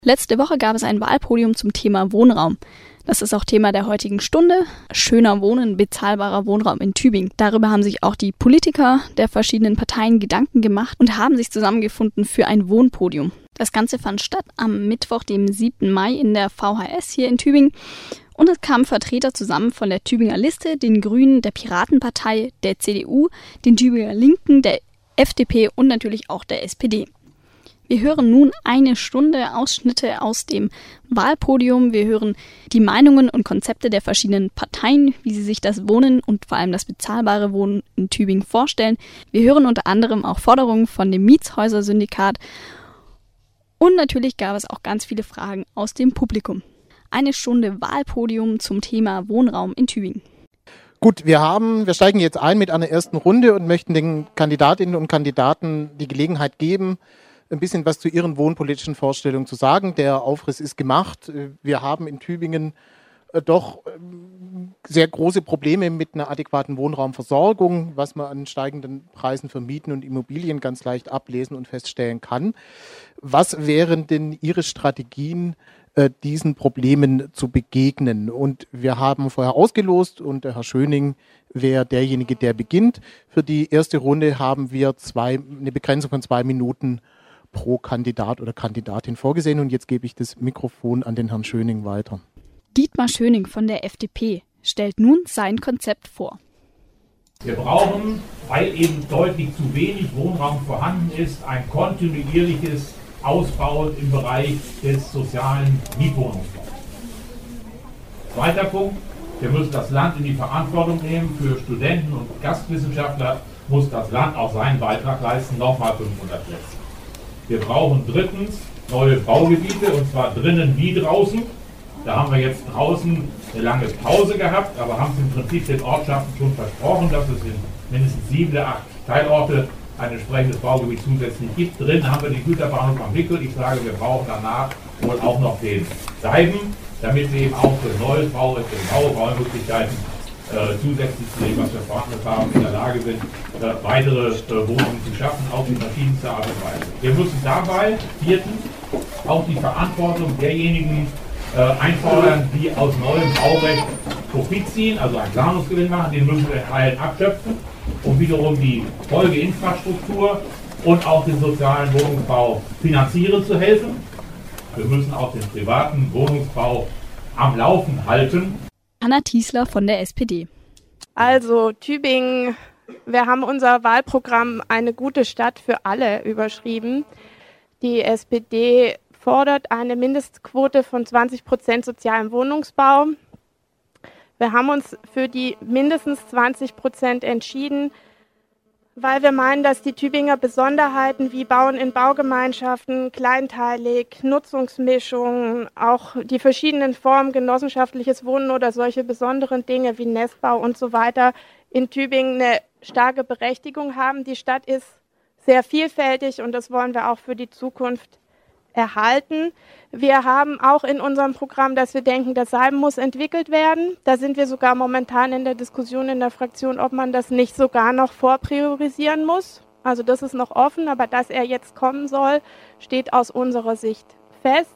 Letzte Woche gab es ein Wahlpodium zum Thema Wohnraum. Das ist auch Thema der heutigen Stunde. Schöner Wohnen, bezahlbarer Wohnraum in Tübingen. Darüber haben sich auch die Politiker der verschiedenen Parteien Gedanken gemacht und haben sich zusammengefunden für ein Wohnpodium. Das Ganze fand statt am Mittwoch, dem 7. Mai in der VHS hier in Tübingen. Und es kamen Vertreter zusammen von der Tübinger Liste, den Grünen, der Piratenpartei, der CDU, den Tübinger Linken, der FDP und natürlich auch der SPD. Wir hören nun eine Stunde Ausschnitte aus dem Wahlpodium. Wir hören die Meinungen und Konzepte der verschiedenen Parteien, wie sie sich das Wohnen und vor allem das bezahlbare Wohnen in Tübingen vorstellen. Wir hören unter anderem auch Forderungen von dem Mietshäuser-Syndikat. Und natürlich gab es auch ganz viele Fragen aus dem Publikum. Eine Stunde Wahlpodium zum Thema Wohnraum in Tübingen. Gut, wir steigen jetzt ein mit einer ersten Runde und möchten den Kandidatinnen und Kandidaten die Gelegenheit geben, ein bisschen was zu ihren wohnpolitischen Vorstellungen zu sagen. Der Aufriss ist gemacht. Wir haben in Tübingen doch sehr große Probleme mit einer adäquaten Wohnraumversorgung, was man an steigenden Preisen für Mieten und Immobilien ganz leicht ablesen und feststellen kann. Was wären denn Ihre Strategien, diesen Problemen zu begegnen? Und wir haben vorher ausgelost und der Herr Schöning wäre derjenige, der beginnt. Für die erste Runde haben wir eine Begrenzung von 2 Minuten pro Kandidat oder Kandidatin vorgesehen. Und jetzt gebe ich das Mikrofon an den Herrn Schöning weiter. Dietmar Schöning von der FDP stellt nun sein Konzept vor. Wir brauchen, weil eben deutlich zu wenig Wohnraum vorhanden ist, ein kontinuierliches Ausbauen im Bereich des sozialen Mietwohnungsbaus. Zweiter Punkt, wir müssen das Land in die Verantwortung nehmen. Für Studenten und Gastwissenschaftler muss das Land auch seinen Beitrag leisten, nochmal 500 Plätze. Wir brauchen drittens neue Baugebiete, und zwar drinnen wie draußen. Da haben wir jetzt draußen eine lange Pause gehabt, aber haben es im Prinzip den Ortschaften schon versprochen, dass es in mindestens 7 der 8 Teilorte ein entsprechendes Baugebiet zusätzlich gibt. Drin haben wir den Güterbahnhof am Wickel. Ich sage, wir brauchen danach wohl auch noch den Seiben, damit wir eben auch für neues Baumöglichkeiten zusätzlich zu dem, was wir vorhanden haben, in der Lage sind, weitere Wohnungen zu schaffen, auf die verschiedenste Art und Weise. Wir müssen dabei, viertens, auch die Verantwortung derjenigen einfordern, die aus neuem Baurecht Profit ziehen, also einen Planungsgewinn machen, den müssen wir in Teilen abschöpfen, um wiederum die Folgeinfrastruktur und auch den sozialen Wohnungsbau finanzieren zu helfen. Wir müssen auch den privaten Wohnungsbau am Laufen halten. Anna Tiesler von der SPD. Also Tübingen, wir haben unser Wahlprogramm Eine gute Stadt für alle überschrieben. Die SPD fordert eine Mindestquote von 20% sozialen Wohnungsbau. Wir haben uns für die mindestens 20% entschieden, weil wir meinen, dass die Tübinger Besonderheiten wie Bauen in Baugemeinschaften, kleinteilig, Nutzungsmischungen, auch die verschiedenen Formen genossenschaftliches Wohnen oder solche besonderen Dinge wie Nestbau und so weiter in Tübingen eine starke Berechtigung haben. Die Stadt ist sehr vielfältig und das wollen wir auch für die Zukunft erhalten. Wir haben auch in unserem Programm, dass wir denken, das Seiben muss entwickelt werden. Da sind wir sogar momentan in der Diskussion in der Fraktion, ob man das nicht sogar noch vorpriorisieren muss. Also das ist noch offen, aber dass er jetzt kommen soll, steht aus unserer Sicht fest.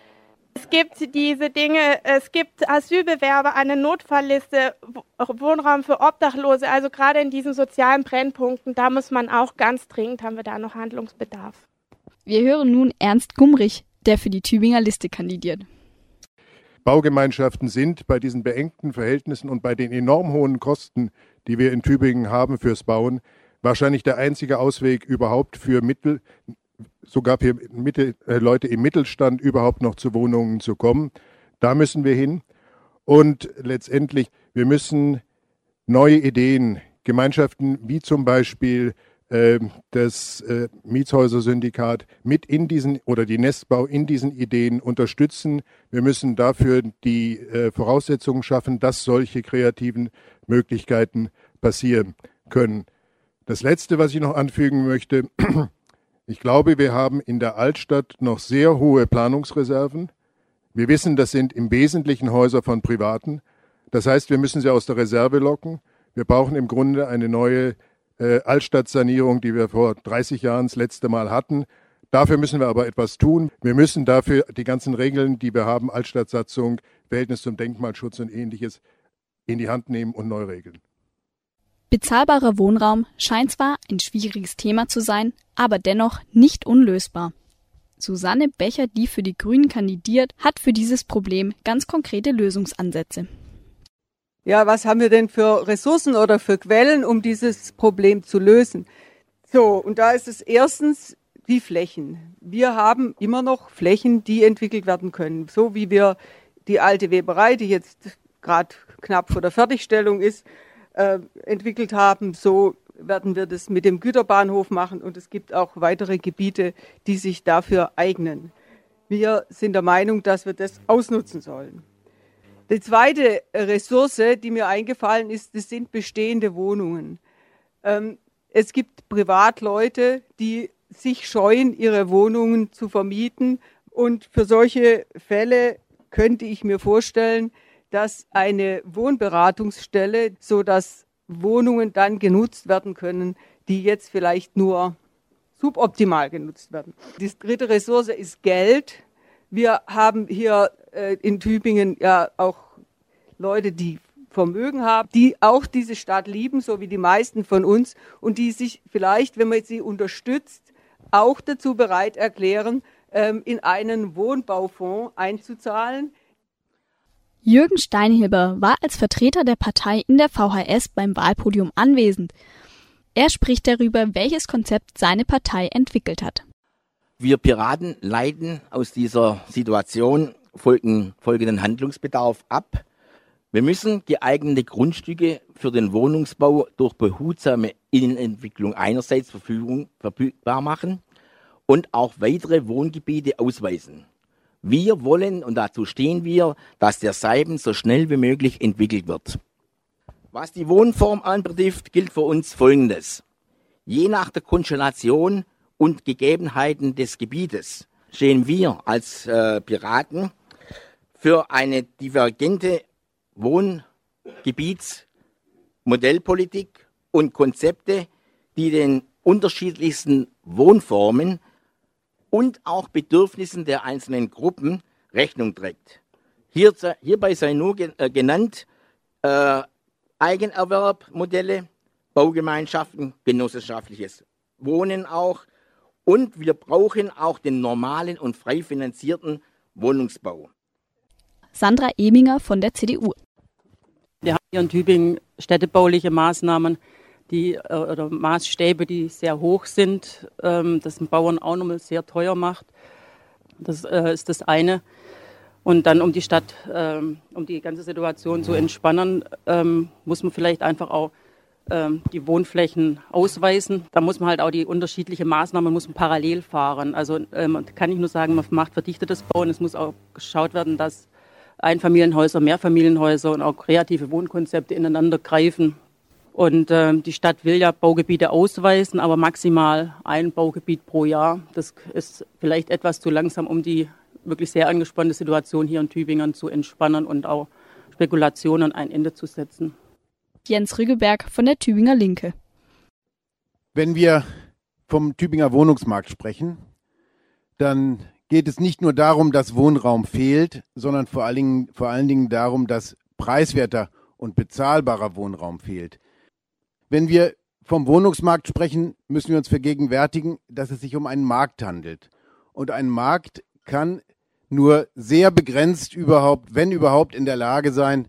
Es gibt diese Dinge, es gibt Asylbewerber, eine Notfallliste, Wohnraum für Obdachlose, also gerade in diesen sozialen Brennpunkten, da muss man auch ganz dringend, haben wir da noch Handlungsbedarf. Wir hören nun Ernst Gumrich, der für die Tübinger Liste kandidiert. Baugemeinschaften sind bei diesen beengten Verhältnissen und bei den enorm hohen Kosten, die wir in Tübingen haben fürs Bauen, wahrscheinlich der einzige Ausweg überhaupt für Leute im Mittelstand überhaupt noch zu Wohnungen zu kommen. Da müssen wir hin. Und letztendlich, wir müssen neue Ideen, Gemeinschaften wie zum Beispiel das Mietshäuser-Syndikat mit in diesen oder die Nestbau in diesen Ideen unterstützen. Wir müssen dafür die Voraussetzungen schaffen, dass solche kreativen Möglichkeiten passieren können. Das Letzte, was ich noch anfügen möchte, ich glaube, wir haben in der Altstadt noch sehr hohe Planungsreserven. Wir wissen, das sind im Wesentlichen Häuser von Privaten. Das heißt, wir müssen sie aus der Reserve locken. Wir brauchen im Grunde eine neue Altstadtsanierung, die wir vor 30 Jahren das letzte Mal hatten. Dafür müssen wir aber etwas tun. Wir müssen dafür die ganzen Regeln, die wir haben, Altstadtsatzung, Verhältnis zum Denkmalschutz und Ähnliches, in die Hand nehmen und neu regeln. Bezahlbarer Wohnraum scheint zwar ein schwieriges Thema zu sein, aber dennoch nicht unlösbar. Susanne Becher, die für die Grünen kandidiert, hat für dieses Problem ganz konkrete Lösungsansätze. Ja, was haben wir denn für Ressourcen oder für Quellen, um dieses Problem zu lösen? So, und da ist es erstens die Flächen. Wir haben immer noch Flächen, die entwickelt werden können. So wie wir die alte Weberei, die jetzt gerade knapp vor der Fertigstellung ist, entwickelt haben, so werden wir das mit dem Güterbahnhof machen und es gibt auch weitere Gebiete, die sich dafür eignen. Wir sind der Meinung, dass wir das ausnutzen sollen. Die zweite Ressource, die mir eingefallen ist, das sind bestehende Wohnungen. Es gibt Privatleute, die sich scheuen, ihre Wohnungen zu vermieten und für solche Fälle könnte ich mir vorstellen, dass eine Wohnberatungsstelle, so dass Wohnungen dann genutzt werden können, die jetzt vielleicht nur suboptimal genutzt werden. Die dritte Ressource ist Geld. Wir haben hier in Tübingen ja auch Leute, die Vermögen haben, die auch diese Stadt lieben, so wie die meisten von uns, und die sich vielleicht, wenn man sie unterstützt, auch dazu bereit erklären, in einen Wohnbaufonds einzuzahlen. Jürgen Steinheber war als Vertreter der Partei in der VHS beim Wahlpodium anwesend. Er spricht darüber, welches Konzept seine Partei entwickelt hat. Wir Piraten leiten aus dieser Situation folgenden Handlungsbedarf ab. Wir müssen geeignete Grundstücke für den Wohnungsbau durch behutsame Innenentwicklung einerseits verfügbar machen und auch weitere Wohngebiete ausweisen. Wir wollen, und dazu stehen wir, dass der Seiben so schnell wie möglich entwickelt wird. Was die Wohnform anbetrifft, gilt für uns Folgendes. Je nach der Konstellation und Gegebenheiten des Gebietes stehen wir als Piraten für eine divergente Wohngebietsmodellpolitik und Konzepte, die den unterschiedlichsten Wohnformen und auch Bedürfnissen der einzelnen Gruppen Rechnung trägt. Hierbei sei nur genannt Eigenerwerbmodelle, Baugemeinschaften, genossenschaftliches Wohnen auch, und wir brauchen auch den normalen und frei finanzierten Wohnungsbau. Sandra Eminger von der CDU. Wir haben hier in Tübingen städtebauliche Maßnahmen, oder Maßstäbe, die sehr hoch sind, das den Bauern auch nochmal sehr teuer macht. Das ist das eine. Und dann, um die Stadt, um die ganze Situation zu entspannen, muss man vielleicht einfach auch die Wohnflächen ausweisen. Da muss man halt auch die unterschiedlichen Maßnahmen muss man parallel fahren. Also man kann nicht nur sagen, man macht verdichtetes Bauen, es muss auch geschaut werden, dass Einfamilienhäuser, Mehrfamilienhäuser und auch kreative Wohnkonzepte ineinander greifen. Und die Stadt will ja Baugebiete ausweisen, aber maximal ein Baugebiet pro Jahr. Das ist vielleicht etwas zu langsam, um die wirklich sehr angespannte Situation hier in Tübingen zu entspannen und auch Spekulationen ein Ende zu setzen. Jens Rüggeberg von der Tübinger Linke. Wenn wir vom Tübinger Wohnungsmarkt sprechen, dann geht es nicht nur darum, dass Wohnraum fehlt, sondern vor allen Dingen darum, dass preiswerter und bezahlbarer Wohnraum fehlt. Wenn wir vom Wohnungsmarkt sprechen, müssen wir uns vergegenwärtigen, dass es sich um einen Markt handelt. Und ein Markt kann nur sehr begrenzt wenn überhaupt, in der Lage sein,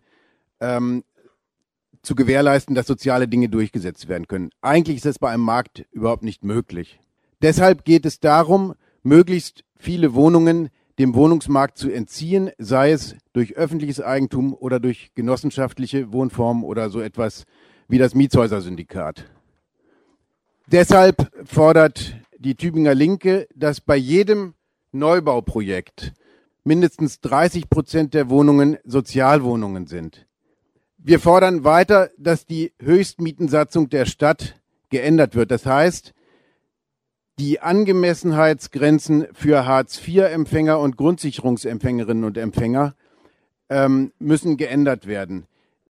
zu gewährleisten, dass soziale Dinge durchgesetzt werden können. Eigentlich ist das bei einem Markt überhaupt nicht möglich. Deshalb geht es darum, möglichst viele Wohnungen dem Wohnungsmarkt zu entziehen, sei es durch öffentliches Eigentum oder durch genossenschaftliche Wohnformen oder so etwas wie das Mietshäuser-Syndikat. Deshalb fordert die Tübinger Linke, dass bei jedem Neubauprojekt mindestens 30% der Wohnungen Sozialwohnungen sind. Wir fordern weiter, dass die Höchstmietensatzung der Stadt geändert wird. Das heißt, die Angemessenheitsgrenzen für Hartz-IV-Empfänger und Grundsicherungsempfängerinnen und Empfänger müssen geändert werden.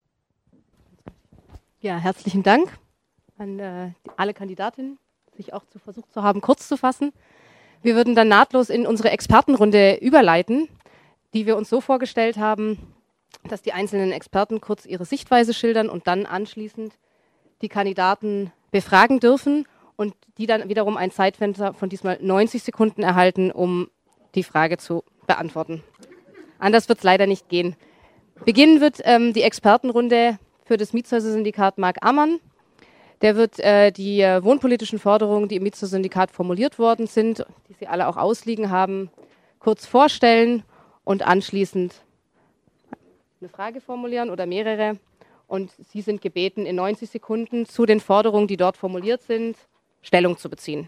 Ja, herzlichen Dank an alle Kandidatinnen, sich auch versucht zu haben, kurz zu fassen. Wir würden dann nahtlos in unsere Expertenrunde überleiten, die wir uns so vorgestellt haben, dass die einzelnen Experten kurz ihre Sichtweise schildern und dann anschließend die Kandidaten befragen dürfen und die dann wiederum ein Zeitfenster von diesmal 90 Sekunden erhalten, um die Frage zu beantworten. Anders wird es leider nicht gehen. Beginnen wird die Expertenrunde für das Mietshäuser-Syndikat Marc Ammann. Der wird die wohnpolitischen Forderungen, die im Mietshäuser-Syndikat formuliert worden sind, die Sie alle auch ausliegen haben, kurz vorstellen und anschließend eine Frage formulieren oder mehrere. Und Sie sind gebeten, in 90 Sekunden zu den Forderungen, die dort formuliert sind, Stellung zu beziehen.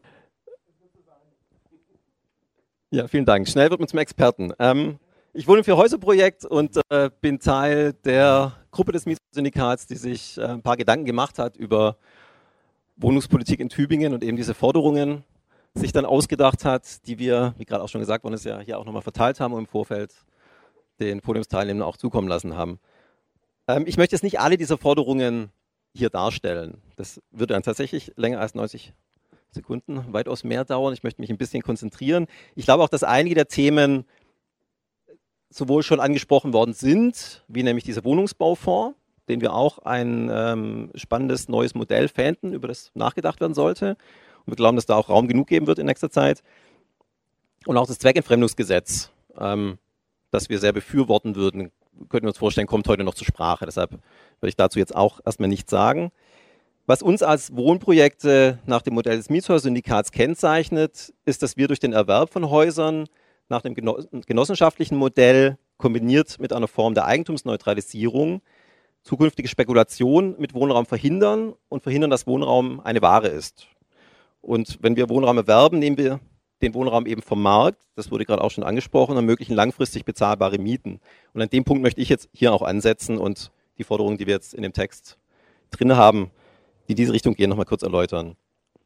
Ja, vielen Dank. Schnell wird man zum Experten. Ich wohne im Vier-Häuser-Projekt und bin Teil der Gruppe des Mietsyndikats, die sich ein paar Gedanken gemacht hat über Wohnungspolitik in Tübingen und eben diese Forderungen sich dann ausgedacht hat, die wir, wie gerade auch schon gesagt worden ist, ja hier auch nochmal verteilt haben und im Vorfeld den Podiumsteilnehmern auch zukommen lassen haben. Ich möchte jetzt nicht alle dieser Forderungen hier darstellen. Das würde dann tatsächlich länger als 90 Sekunden, weitaus mehr dauern. Ich möchte mich ein bisschen konzentrieren. Ich glaube auch, dass einige der Themen sowohl schon angesprochen worden sind, wie nämlich dieser Wohnungsbaufonds, den wir auch ein spannendes neues Modell fänden, über das nachgedacht werden sollte. Und wir glauben, dass da auch Raum genug geben wird in nächster Zeit. Und auch das Zweckentfremdungsgesetz, das wir sehr befürworten würden, könnten wir uns vorstellen, kommt heute noch zur Sprache. Deshalb würde ich dazu jetzt auch erstmal nichts sagen. Was uns als Wohnprojekte nach dem Modell des Mietshäuser-Syndikats kennzeichnet, ist, dass wir durch den Erwerb von Häusern nach dem genossenschaftlichen Modell kombiniert mit einer Form der Eigentumsneutralisierung zukünftige Spekulation mit Wohnraum verhindern und verhindern, dass Wohnraum eine Ware ist. Und wenn wir Wohnraum erwerben, nehmen wir den Wohnraum eben vom Markt, das wurde gerade auch schon angesprochen, und ermöglichen langfristig bezahlbare Mieten. Und an dem Punkt möchte ich jetzt hier auch ansetzen und die Forderungen, die wir jetzt in dem Text drin haben, die in diese Richtung gehen, nochmal kurz erläutern.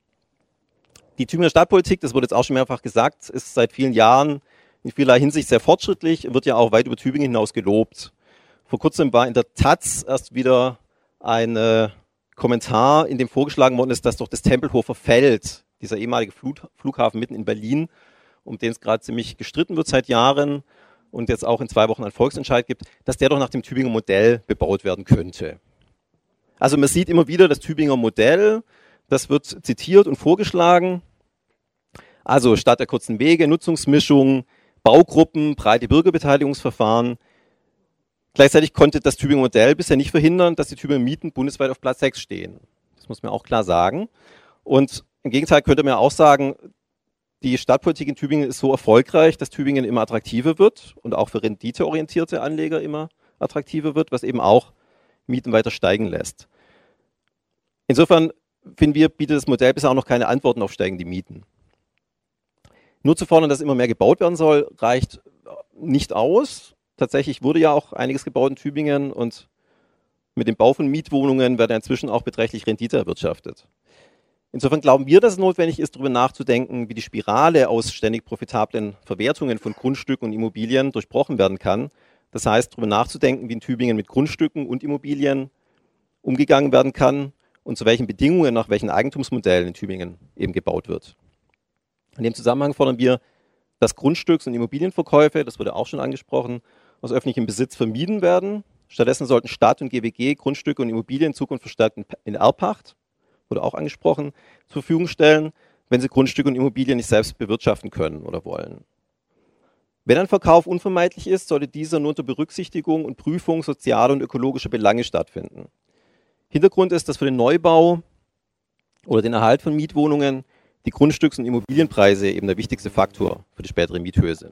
Die Tübinger Stadtpolitik, das wurde jetzt auch schon mehrfach gesagt, ist seit vielen Jahren in vielerlei Hinsicht sehr fortschrittlich und wird ja auch weit über Tübingen hinaus gelobt. Vor kurzem war in der Taz erst wieder ein Kommentar, in dem vorgeschlagen worden ist, dass doch das Tempelhofer Feld, dieser ehemalige Flughafen mitten in Berlin, um den es gerade ziemlich gestritten wird seit Jahren und jetzt auch in 2 Wochen einen Volksentscheid gibt, dass der doch nach dem Tübinger Modell bebaut werden könnte. Also man sieht immer wieder das Tübinger Modell, das wird zitiert und vorgeschlagen. Also statt der kurzen Wege, Nutzungsmischung, Baugruppen, breite Bürgerbeteiligungsverfahren. Gleichzeitig konnte das Tübinger Modell bisher nicht verhindern, dass die Tübinger Mieten bundesweit auf Platz 6 stehen. Das muss man auch klar sagen. Und im Gegenteil könnte man auch sagen, die Stadtpolitik in Tübingen ist so erfolgreich, dass Tübingen immer attraktiver wird und auch für renditeorientierte Anleger immer attraktiver wird, was eben auch Mieten weiter steigen lässt. Insofern finden wir, bietet das Modell bisher auch noch keine Antworten auf steigende Mieten. Nur zu fordern, dass immer mehr gebaut werden soll, reicht nicht aus. Tatsächlich wurde ja auch einiges gebaut in Tübingen und mit dem Bau von Mietwohnungen wird inzwischen auch beträchtlich Rendite erwirtschaftet. Insofern glauben wir, dass es notwendig ist, darüber nachzudenken, wie die Spirale aus ständig profitablen Verwertungen von Grundstücken und Immobilien durchbrochen werden kann. Das heißt, darüber nachzudenken, wie in Tübingen mit Grundstücken und Immobilien umgegangen werden kann und zu welchen Bedingungen, nach welchen Eigentumsmodellen in Tübingen eben gebaut wird. In dem Zusammenhang fordern wir, dass Grundstücks- und Immobilienverkäufe, das wurde auch schon angesprochen, aus öffentlichem Besitz vermieden werden. Stattdessen sollten Stadt und GWG Grundstücke und Immobilien in Zukunft verstärkt in Erbpacht, wurde auch angesprochen, zur Verfügung stellen, wenn sie Grundstücke und Immobilien nicht selbst bewirtschaften können oder wollen. Wenn ein Verkauf unvermeidlich ist, sollte dieser nur unter Berücksichtigung und Prüfung sozialer und ökologischer Belange stattfinden. Hintergrund ist, dass für den Neubau oder den Erhalt von Mietwohnungen die Grundstücks- und Immobilienpreise eben der wichtigste Faktor für die spätere Miethöhe sind.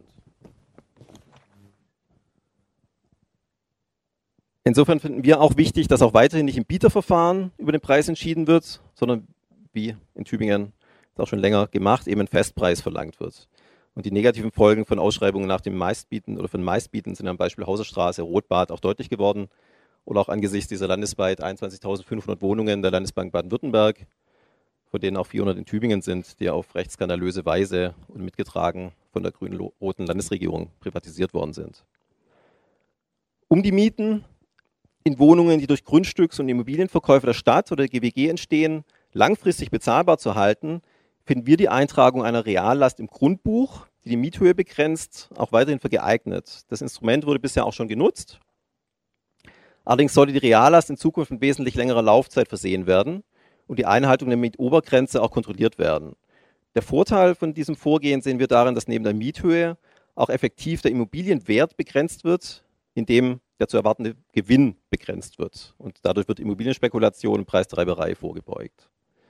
Insofern finden wir auch wichtig, dass auch weiterhin nicht im Bieterverfahren über den Preis entschieden wird, sondern wie in Tübingen ist auch schon länger gemacht, eben ein Festpreis verlangt wird. Und die negativen Folgen von Ausschreibungen nach dem Meistbieten oder von Meistbieten sind am Beispiel Hauserstraße, Rotbad auch deutlich geworden. Oder auch angesichts dieser landesweit 21.500 Wohnungen der Landesbank Baden-Württemberg, von denen auch 400 in Tübingen sind, die auf recht skandalöse Weise und mitgetragen von der grün-roten Landesregierung privatisiert worden sind. Um die Mieten in Wohnungen, die durch Grundstücks- und Immobilienverkäufe der Stadt oder der GWG entstehen, langfristig bezahlbar zu halten, finden wir die Eintragung einer Reallast im Grundbuch, die die Miethöhe begrenzt, auch weiterhin für geeignet. Das Instrument wurde bisher auch schon genutzt. Allerdings sollte die Reallast in Zukunft mit wesentlich längerer Laufzeit versehen werden und die Einhaltung der Mietobergrenze auch kontrolliert werden. Der Vorteil von diesem Vorgehen sehen wir darin, dass neben der Miethöhe auch effektiv der Immobilienwert begrenzt wird, indem der zu erwartende Gewinn begrenzt wird. Und dadurch wird Immobilienspekulation und Preistreiberei vorgebeugt.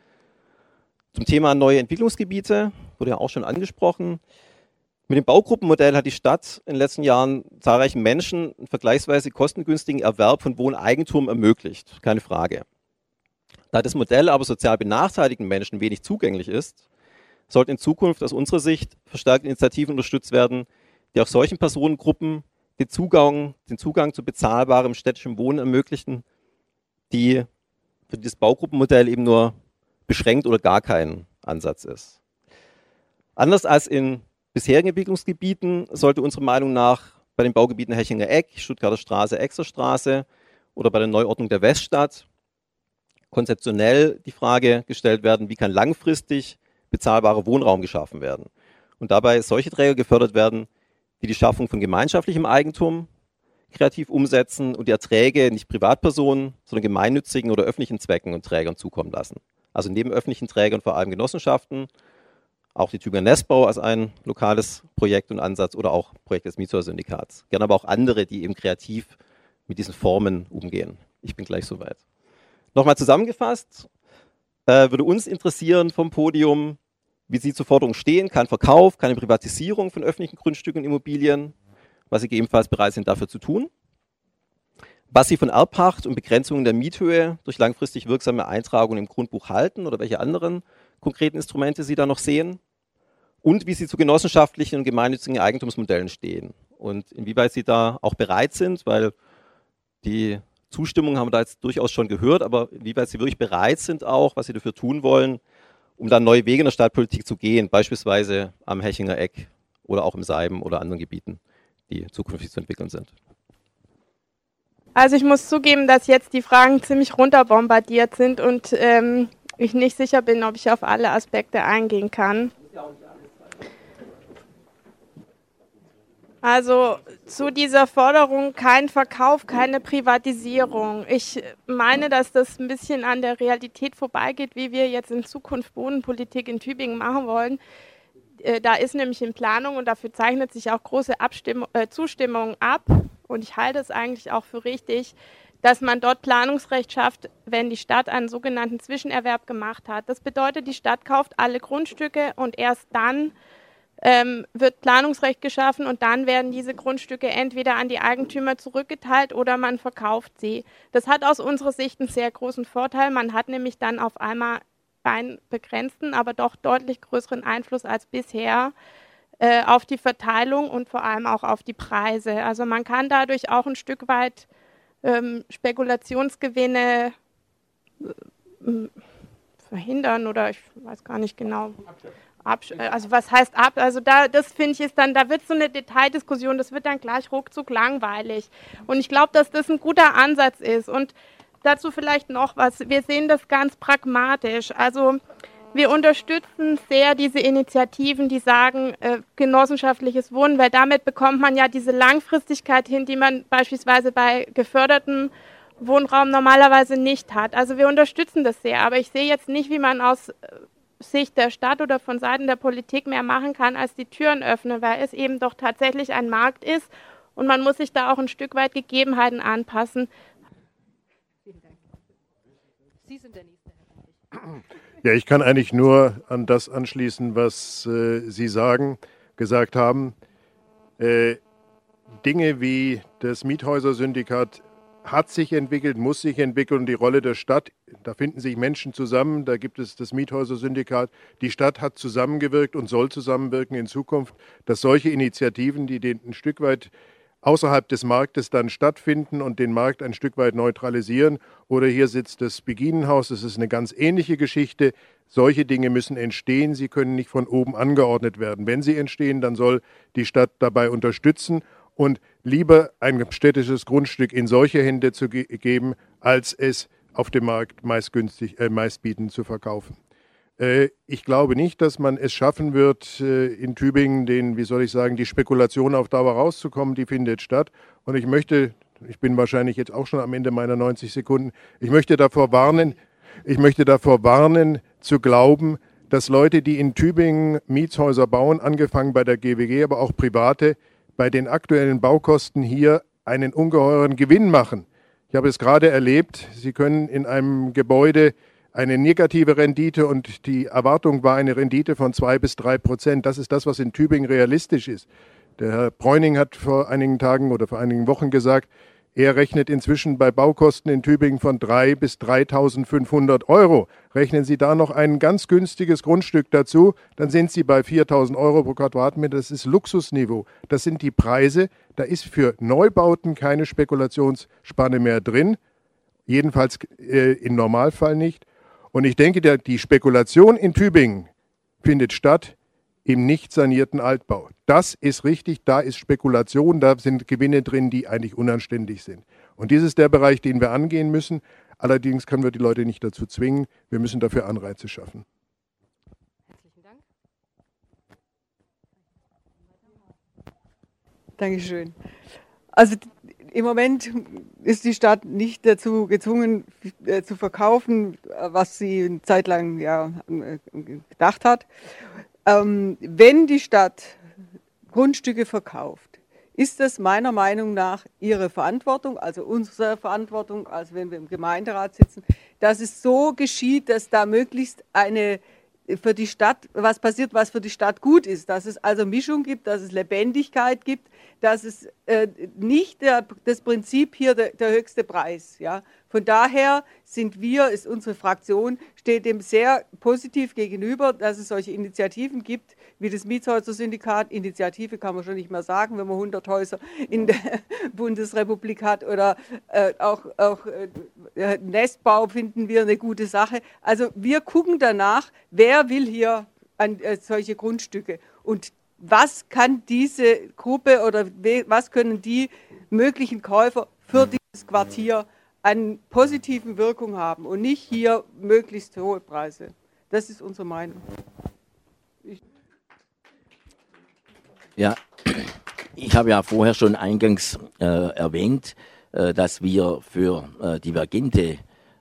Zum Thema neue Entwicklungsgebiete, wurde ja auch schon angesprochen. Mit dem Baugruppenmodell hat die Stadt in den letzten Jahren zahlreichen Menschen einen vergleichsweise kostengünstigen Erwerb von Wohneigentum ermöglicht, keine Frage. Da das Modell aber sozial benachteiligten Menschen wenig zugänglich ist, sollten in Zukunft aus unserer Sicht verstärkt Initiativen unterstützt werden, die auch solchen Personengruppen den Zugang zu bezahlbarem städtischem Wohnen ermöglichen, die für dieses Baugruppenmodell eben nur beschränkt oder gar kein Ansatz ist. Anders als in bisherigen Entwicklungsgebieten sollte unserer Meinung nach bei den Baugebieten Hechinger Eck, Stuttgarter Straße, Exerstraße oder bei der Neuordnung der Weststadt konzeptionell die Frage gestellt werden, wie kann langfristig bezahlbarer Wohnraum geschaffen werden. Und dabei solche Träger gefördert werden, die die Schaffung von gemeinschaftlichem Eigentum kreativ umsetzen und die Erträge nicht Privatpersonen, sondern gemeinnützigen oder öffentlichen Zwecken und Trägern zukommen lassen. Also neben öffentlichen Trägern vor allem Genossenschaften, auch die Tübinger Nestbau als ein lokales Projekt und Ansatz oder auch Projekt des Mietshäuser-Syndikats. Gerne aber auch andere, die eben kreativ mit diesen Formen umgehen. Ich bin gleich soweit. Nochmal zusammengefasst, würde uns interessieren vom Podium, wie Sie zur Forderung stehen, kein Verkauf, keine Privatisierung von öffentlichen Grundstücken und Immobilien, was Sie gegebenenfalls bereit sind dafür zu tun, was Sie von Erbpacht und Begrenzungen der Miethöhe durch langfristig wirksame Eintragungen im Grundbuch halten oder welche anderen konkreten Instrumente Sie da noch sehen und wie Sie zu genossenschaftlichen und gemeinnützigen Eigentumsmodellen stehen und inwieweit Sie da auch bereit sind, weil die Zustimmung haben wir da jetzt durchaus schon gehört, aber inwieweit Sie wirklich bereit sind auch, was Sie dafür tun wollen, um dann neue Wege in der Stadtpolitik zu gehen, beispielsweise am Hechinger Eck oder auch im Seiben oder anderen Gebieten, die zukünftig zu entwickeln sind. Also ich muss zugeben, dass jetzt die Fragen ziemlich runterbombardiert sind und ich nicht sicher bin, ob ich auf alle Aspekte eingehen kann. Also zu dieser Forderung kein Verkauf, keine Privatisierung. Ich meine, dass das ein bisschen an der Realität vorbeigeht, wie wir jetzt in Zukunft Bodenpolitik in Tübingen machen wollen. Da ist nämlich in Planung und dafür zeichnet sich auch große Zustimmung ab. Und ich halte es eigentlich auch für richtig, dass man dort Planungsrecht schafft, wenn die Stadt einen sogenannten Zwischenerwerb gemacht hat. Das bedeutet, die Stadt kauft alle Grundstücke und erst dann wird Planungsrecht geschaffen und dann werden diese Grundstücke entweder an die Eigentümer zurückgeteilt oder man verkauft sie. Das hat aus unserer Sicht einen sehr großen Vorteil. Man hat nämlich dann auf einmal einen begrenzten, aber doch deutlich größeren Einfluss als bisher auf die Verteilung und vor allem auch auf die Preise. Also man kann dadurch auch ein Stück weit Spekulationsgewinne verhindern oder ich weiß gar nicht genau. Also was heißt ab? Also das finde ich ist dann, da wird so eine Detaildiskussion, das wird dann gleich ruckzuck langweilig. Und ich glaube, dass das ein guter Ansatz ist. Und dazu vielleicht noch was, wir sehen das ganz pragmatisch. Also wir unterstützen sehr diese Initiativen, die sagen, genossenschaftliches Wohnen, weil damit bekommt man ja diese Langfristigkeit hin, die man beispielsweise bei gefördertem Wohnraum normalerweise nicht hat. Also wir unterstützen das sehr, aber ich sehe jetzt nicht, wie man aus Sicht der Stadt oder von Seiten der Politik mehr machen kann, als die Türen öffnen, weil es eben doch tatsächlich ein Markt ist und man muss sich da auch ein Stück weit Gegebenheiten anpassen. Vielen Dank. Sie sind der Nächste, Herr Henrich. Ja, ich kann eigentlich nur an das anschließen, was Sie gesagt haben. Dinge wie das Miethäuser-Syndikat hat sich entwickelt, muss sich entwickeln und die Rolle der Stadt, da finden sich Menschen zusammen, da gibt es das Miethäuser-Syndikat. Die Stadt hat zusammengewirkt und soll zusammenwirken in Zukunft, dass solche Initiativen, die ein Stück weit außerhalb des Marktes dann stattfinden und den Markt ein Stück weit neutralisieren. Oder hier sitzt das Beginenhaus, das ist eine ganz ähnliche Geschichte. Solche Dinge müssen entstehen, sie können nicht von oben angeordnet werden. Wenn sie entstehen, dann soll die Stadt dabei unterstützen und lieber ein städtisches Grundstück in solche Hände zu geben, als es auf dem Markt meistbietend zu verkaufen. Ich glaube nicht, dass man es schaffen wird, in Tübingen die Spekulation auf Dauer rauszukommen, die findet statt. Und ich bin wahrscheinlich jetzt auch schon am Ende meiner 90 Sekunden, ich möchte davor warnen zu glauben, dass Leute, die in Tübingen Mietshäuser bauen, angefangen bei der GWG, aber auch Private, bei den aktuellen Baukosten hier einen ungeheuren Gewinn machen. Ich habe es gerade erlebt, Sie können in einem Gebäude eine negative Rendite und die Erwartung war eine Rendite von 2 bis 3%. Das ist das, was in Tübingen realistisch ist. Der Herr Bräuning hat vor einigen Tagen oder vor einigen Wochen gesagt, er rechnet inzwischen bei Baukosten in Tübingen von 3.000 bis 3.500 Euro. Rechnen Sie da noch ein ganz günstiges Grundstück dazu, dann sind Sie bei 4.000 Euro pro Quadratmeter. Das ist Luxusniveau. Das sind die Preise. Da ist für Neubauten keine Spekulationsspanne mehr drin. Jedenfalls im Normalfall nicht. Und ich denke, die Spekulation in Tübingen findet statt im nicht sanierten Altbau. Das ist richtig, da ist Spekulation, da sind Gewinne drin, die eigentlich unanständig sind. Und dies ist der Bereich, den wir angehen müssen. Allerdings können wir die Leute nicht dazu zwingen. Wir müssen dafür Anreize schaffen. Herzlichen Dank. Dankeschön. Also im Moment ist die Stadt nicht dazu gezwungen, zu verkaufen, was sie eine Zeit lang gedacht hat. Wenn die Stadt Grundstücke verkauft, ist das meiner Meinung nach ihre Verantwortung, also unsere Verantwortung, also wenn wir im Gemeinderat sitzen, dass es so geschieht, dass da möglichst für die Stadt was passiert, was für die Stadt gut ist, dass es also Mischung gibt, dass es Lebendigkeit gibt, dass es nicht das Prinzip hier der höchste Preis. Ja. Von daher ist unsere Fraktion, steht dem sehr positiv gegenüber, dass es solche Initiativen gibt, wie das Mietshäuser-Syndikat. Initiative kann man schon nicht mehr sagen, wenn man 100 Häuser in der Bundesrepublik hat, oder auch Nestbau finden wir eine gute Sache. Also wir gucken danach, wer will hier solche Grundstücke und was kann diese Gruppe oder was können die möglichen Käufer für dieses Quartier an positiven Wirkung haben und nicht hier möglichst hohe Preise. Das ist unsere Meinung. Ja, ich habe ja vorher schon eingangs erwähnt, dass wir für divergente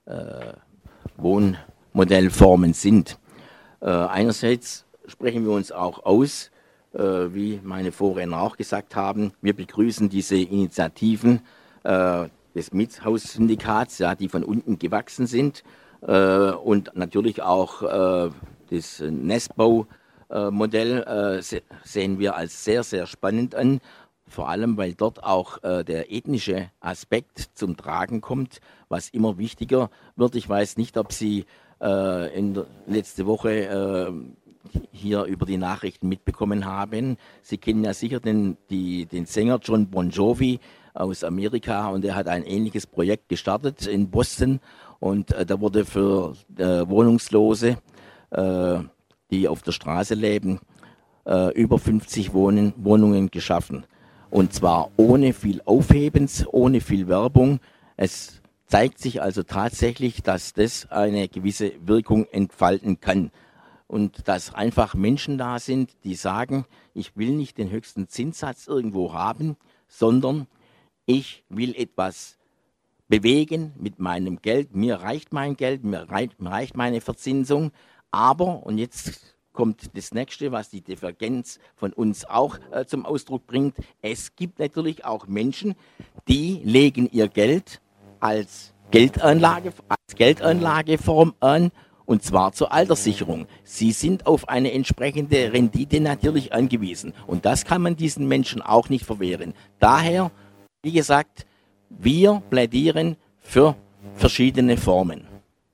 Wohnmodellformen sind. Einerseits sprechen wir uns auch aus, wie meine Vorredner auch gesagt haben, wir begrüßen diese Initiativen des Mietshaus-Syndikats, ja, die von unten gewachsen sind, und natürlich auch das Nestbau-Modell sehen wir als sehr, sehr spannend an, vor allem weil dort auch der ethnische Aspekt zum Tragen kommt, was immer wichtiger wird. Ich weiß nicht, ob Sie letzte Woche hier über die Nachrichten mitbekommen haben. Sie kennen ja sicher den Sänger John Bon Jovi aus Amerika, und er hat ein ähnliches Projekt gestartet in Boston, und da wurde für Wohnungslose, die auf der Straße leben, über 50 Wohnungen geschaffen. Und zwar ohne viel Aufhebens, ohne viel Werbung. Es zeigt sich also tatsächlich, dass das eine gewisse Wirkung entfalten kann. Und dass einfach Menschen da sind, die sagen, ich will nicht den höchsten Zinssatz irgendwo haben, sondern ich will etwas bewegen mit meinem Geld. Mir reicht mein Geld, mir reicht meine Verzinsung. Aber, und jetzt kommt das Nächste, was die Divergenz von uns auch zum Ausdruck bringt, es gibt natürlich auch Menschen, die legen ihr Geld als Geldanlageform an, und zwar zur Alterssicherung. Sie sind auf eine entsprechende Rendite natürlich angewiesen. Und das kann man diesen Menschen auch nicht verwehren. Daher, wie gesagt, wir plädieren für verschiedene Formen.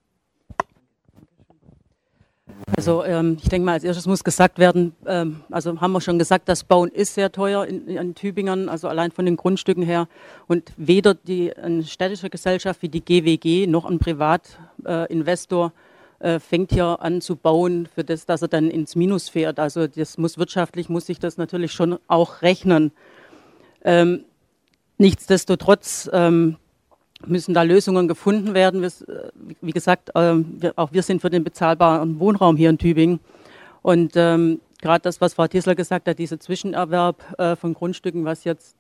Also ich denke mal, als erstes muss gesagt werden, also haben wir schon gesagt, das Bauen ist sehr teuer in Tübingen, also allein von den Grundstücken her. Und weder eine städtische Gesellschaft wie die GWG noch ein Privatinvestor fängt hier an zu bauen, für das, dass er dann ins Minus fährt. Also das muss sich das natürlich schon auch rechnen. Nichtsdestotrotz müssen da Lösungen gefunden werden. Wie gesagt, auch wir sind für den bezahlbaren Wohnraum hier in Tübingen. Und gerade das, was Frau Tissler gesagt hat, dieser Zwischenerwerb von Grundstücken, was jetzt,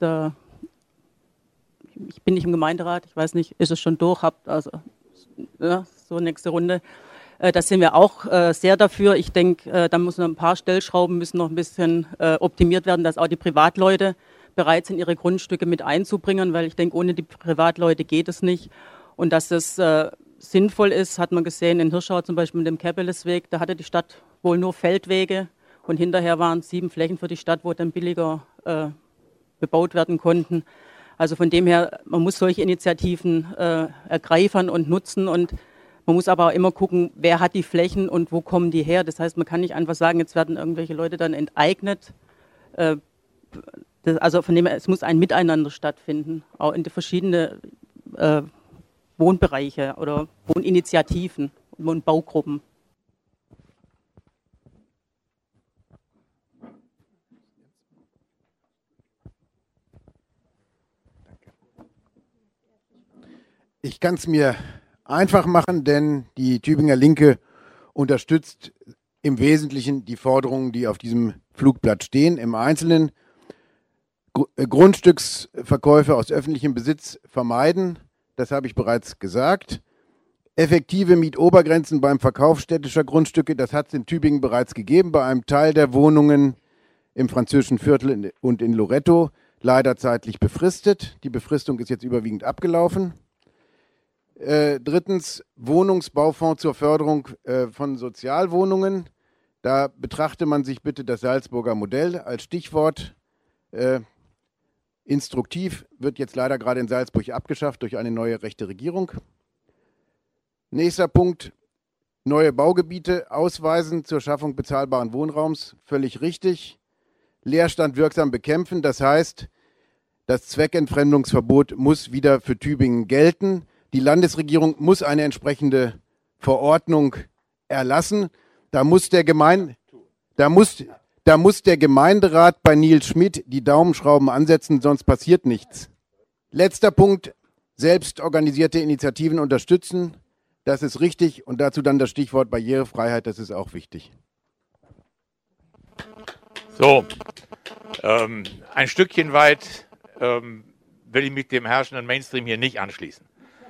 ich bin nicht im Gemeinderat, ich weiß nicht, ist es schon durch, so nächste Runde. Da sind wir auch sehr dafür. Ich denke, da müssen ein paar Stellschrauben müssen noch ein bisschen optimiert werden, dass auch die Privatleute bereit sind, ihre Grundstücke mit einzubringen, weil ich denke, ohne die Privatleute geht es nicht. Und dass es sinnvoll ist, hat man gesehen in Hirschau zum Beispiel mit dem Käppelesweg, da hatte die Stadt wohl nur Feldwege und hinterher waren 7 Flächen für die Stadt, wo dann billiger bebaut werden konnten. Also von dem her, man muss solche Initiativen ergreifen und nutzen und man muss aber auch immer gucken, wer hat die Flächen und wo kommen die her. Das heißt, man kann nicht einfach sagen, jetzt werden irgendwelche Leute dann enteignet. Also von dem her, es muss ein Miteinander stattfinden, auch in die verschiedenen Wohnbereiche oder Wohninitiativen und Wohnbaugruppen. Ich kann es mir einfach machen, denn die Tübinger Linke unterstützt im Wesentlichen die Forderungen, die auf diesem Flugblatt stehen. Im Einzelnen Grundstücksverkäufe aus öffentlichem Besitz vermeiden, das habe ich bereits gesagt. Effektive Mietobergrenzen beim Verkauf städtischer Grundstücke, das hat es in Tübingen bereits gegeben, bei einem Teil der Wohnungen im französischen Viertel und in Loretto, leider zeitlich befristet. Die Befristung ist jetzt überwiegend abgelaufen. Drittens, Wohnungsbaufonds zur Förderung von Sozialwohnungen. Da betrachte man sich bitte das Salzburger Modell als Stichwort. Instruktiv wird jetzt leider gerade in Salzburg abgeschafft durch eine neue rechte Regierung. Nächster Punkt, neue Baugebiete ausweisen zur Schaffung bezahlbaren Wohnraums. Völlig richtig. Leerstand wirksam bekämpfen, das heißt, das Zweckentfremdungsverbot muss wieder für Tübingen gelten. Die Landesregierung muss eine entsprechende Verordnung erlassen. Da muss der Gemeinderat bei Nils Schmidt die Daumenschrauben ansetzen, sonst passiert nichts. Letzter Punkt, selbstorganisierte Initiativen unterstützen. Das ist richtig und dazu dann das Stichwort Barrierefreiheit, das ist auch wichtig. So, ein Stückchen weit will ich mich dem herrschenden Mainstream hier nicht anschließen.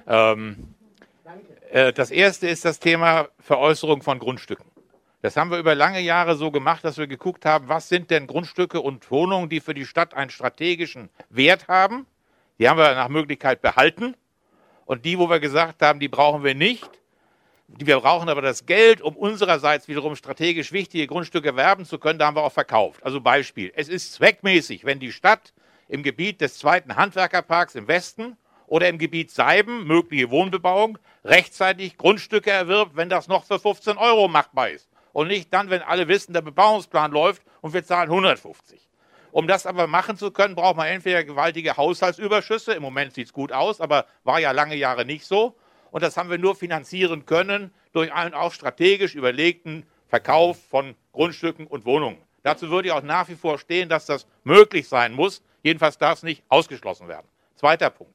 Das erste ist das Thema Veräußerung von Grundstücken. Das haben wir über lange Jahre so gemacht, dass wir geguckt haben, was sind denn Grundstücke und Wohnungen, die für die Stadt einen strategischen Wert haben. Die haben wir nach Möglichkeit behalten. Und die, wo wir gesagt haben, die brauchen wir nicht. Wir brauchen aber das Geld, um unsererseits wiederum strategisch wichtige Grundstücke erwerben zu können, da haben wir auch verkauft. Also Beispiel, es ist zweckmäßig, wenn die Stadt im Gebiet des 2. Handwerkerparks im Westen oder im Gebiet Seiben, mögliche Wohnbebauung, rechtzeitig Grundstücke erwirbt, wenn das noch für 15 € machbar ist. Und nicht dann, wenn alle wissen, der Bebauungsplan läuft und wir zahlen 150. Um das aber machen zu können, braucht man entweder gewaltige Haushaltsüberschüsse. Im Moment sieht es gut aus, aber war ja lange Jahre nicht so. Und das haben wir nur finanzieren können durch einen auch strategisch überlegten Verkauf von Grundstücken und Wohnungen. Dazu würde ich auch nach wie vor stehen, dass das möglich sein muss. Jedenfalls darf es nicht ausgeschlossen werden. Zweiter Punkt.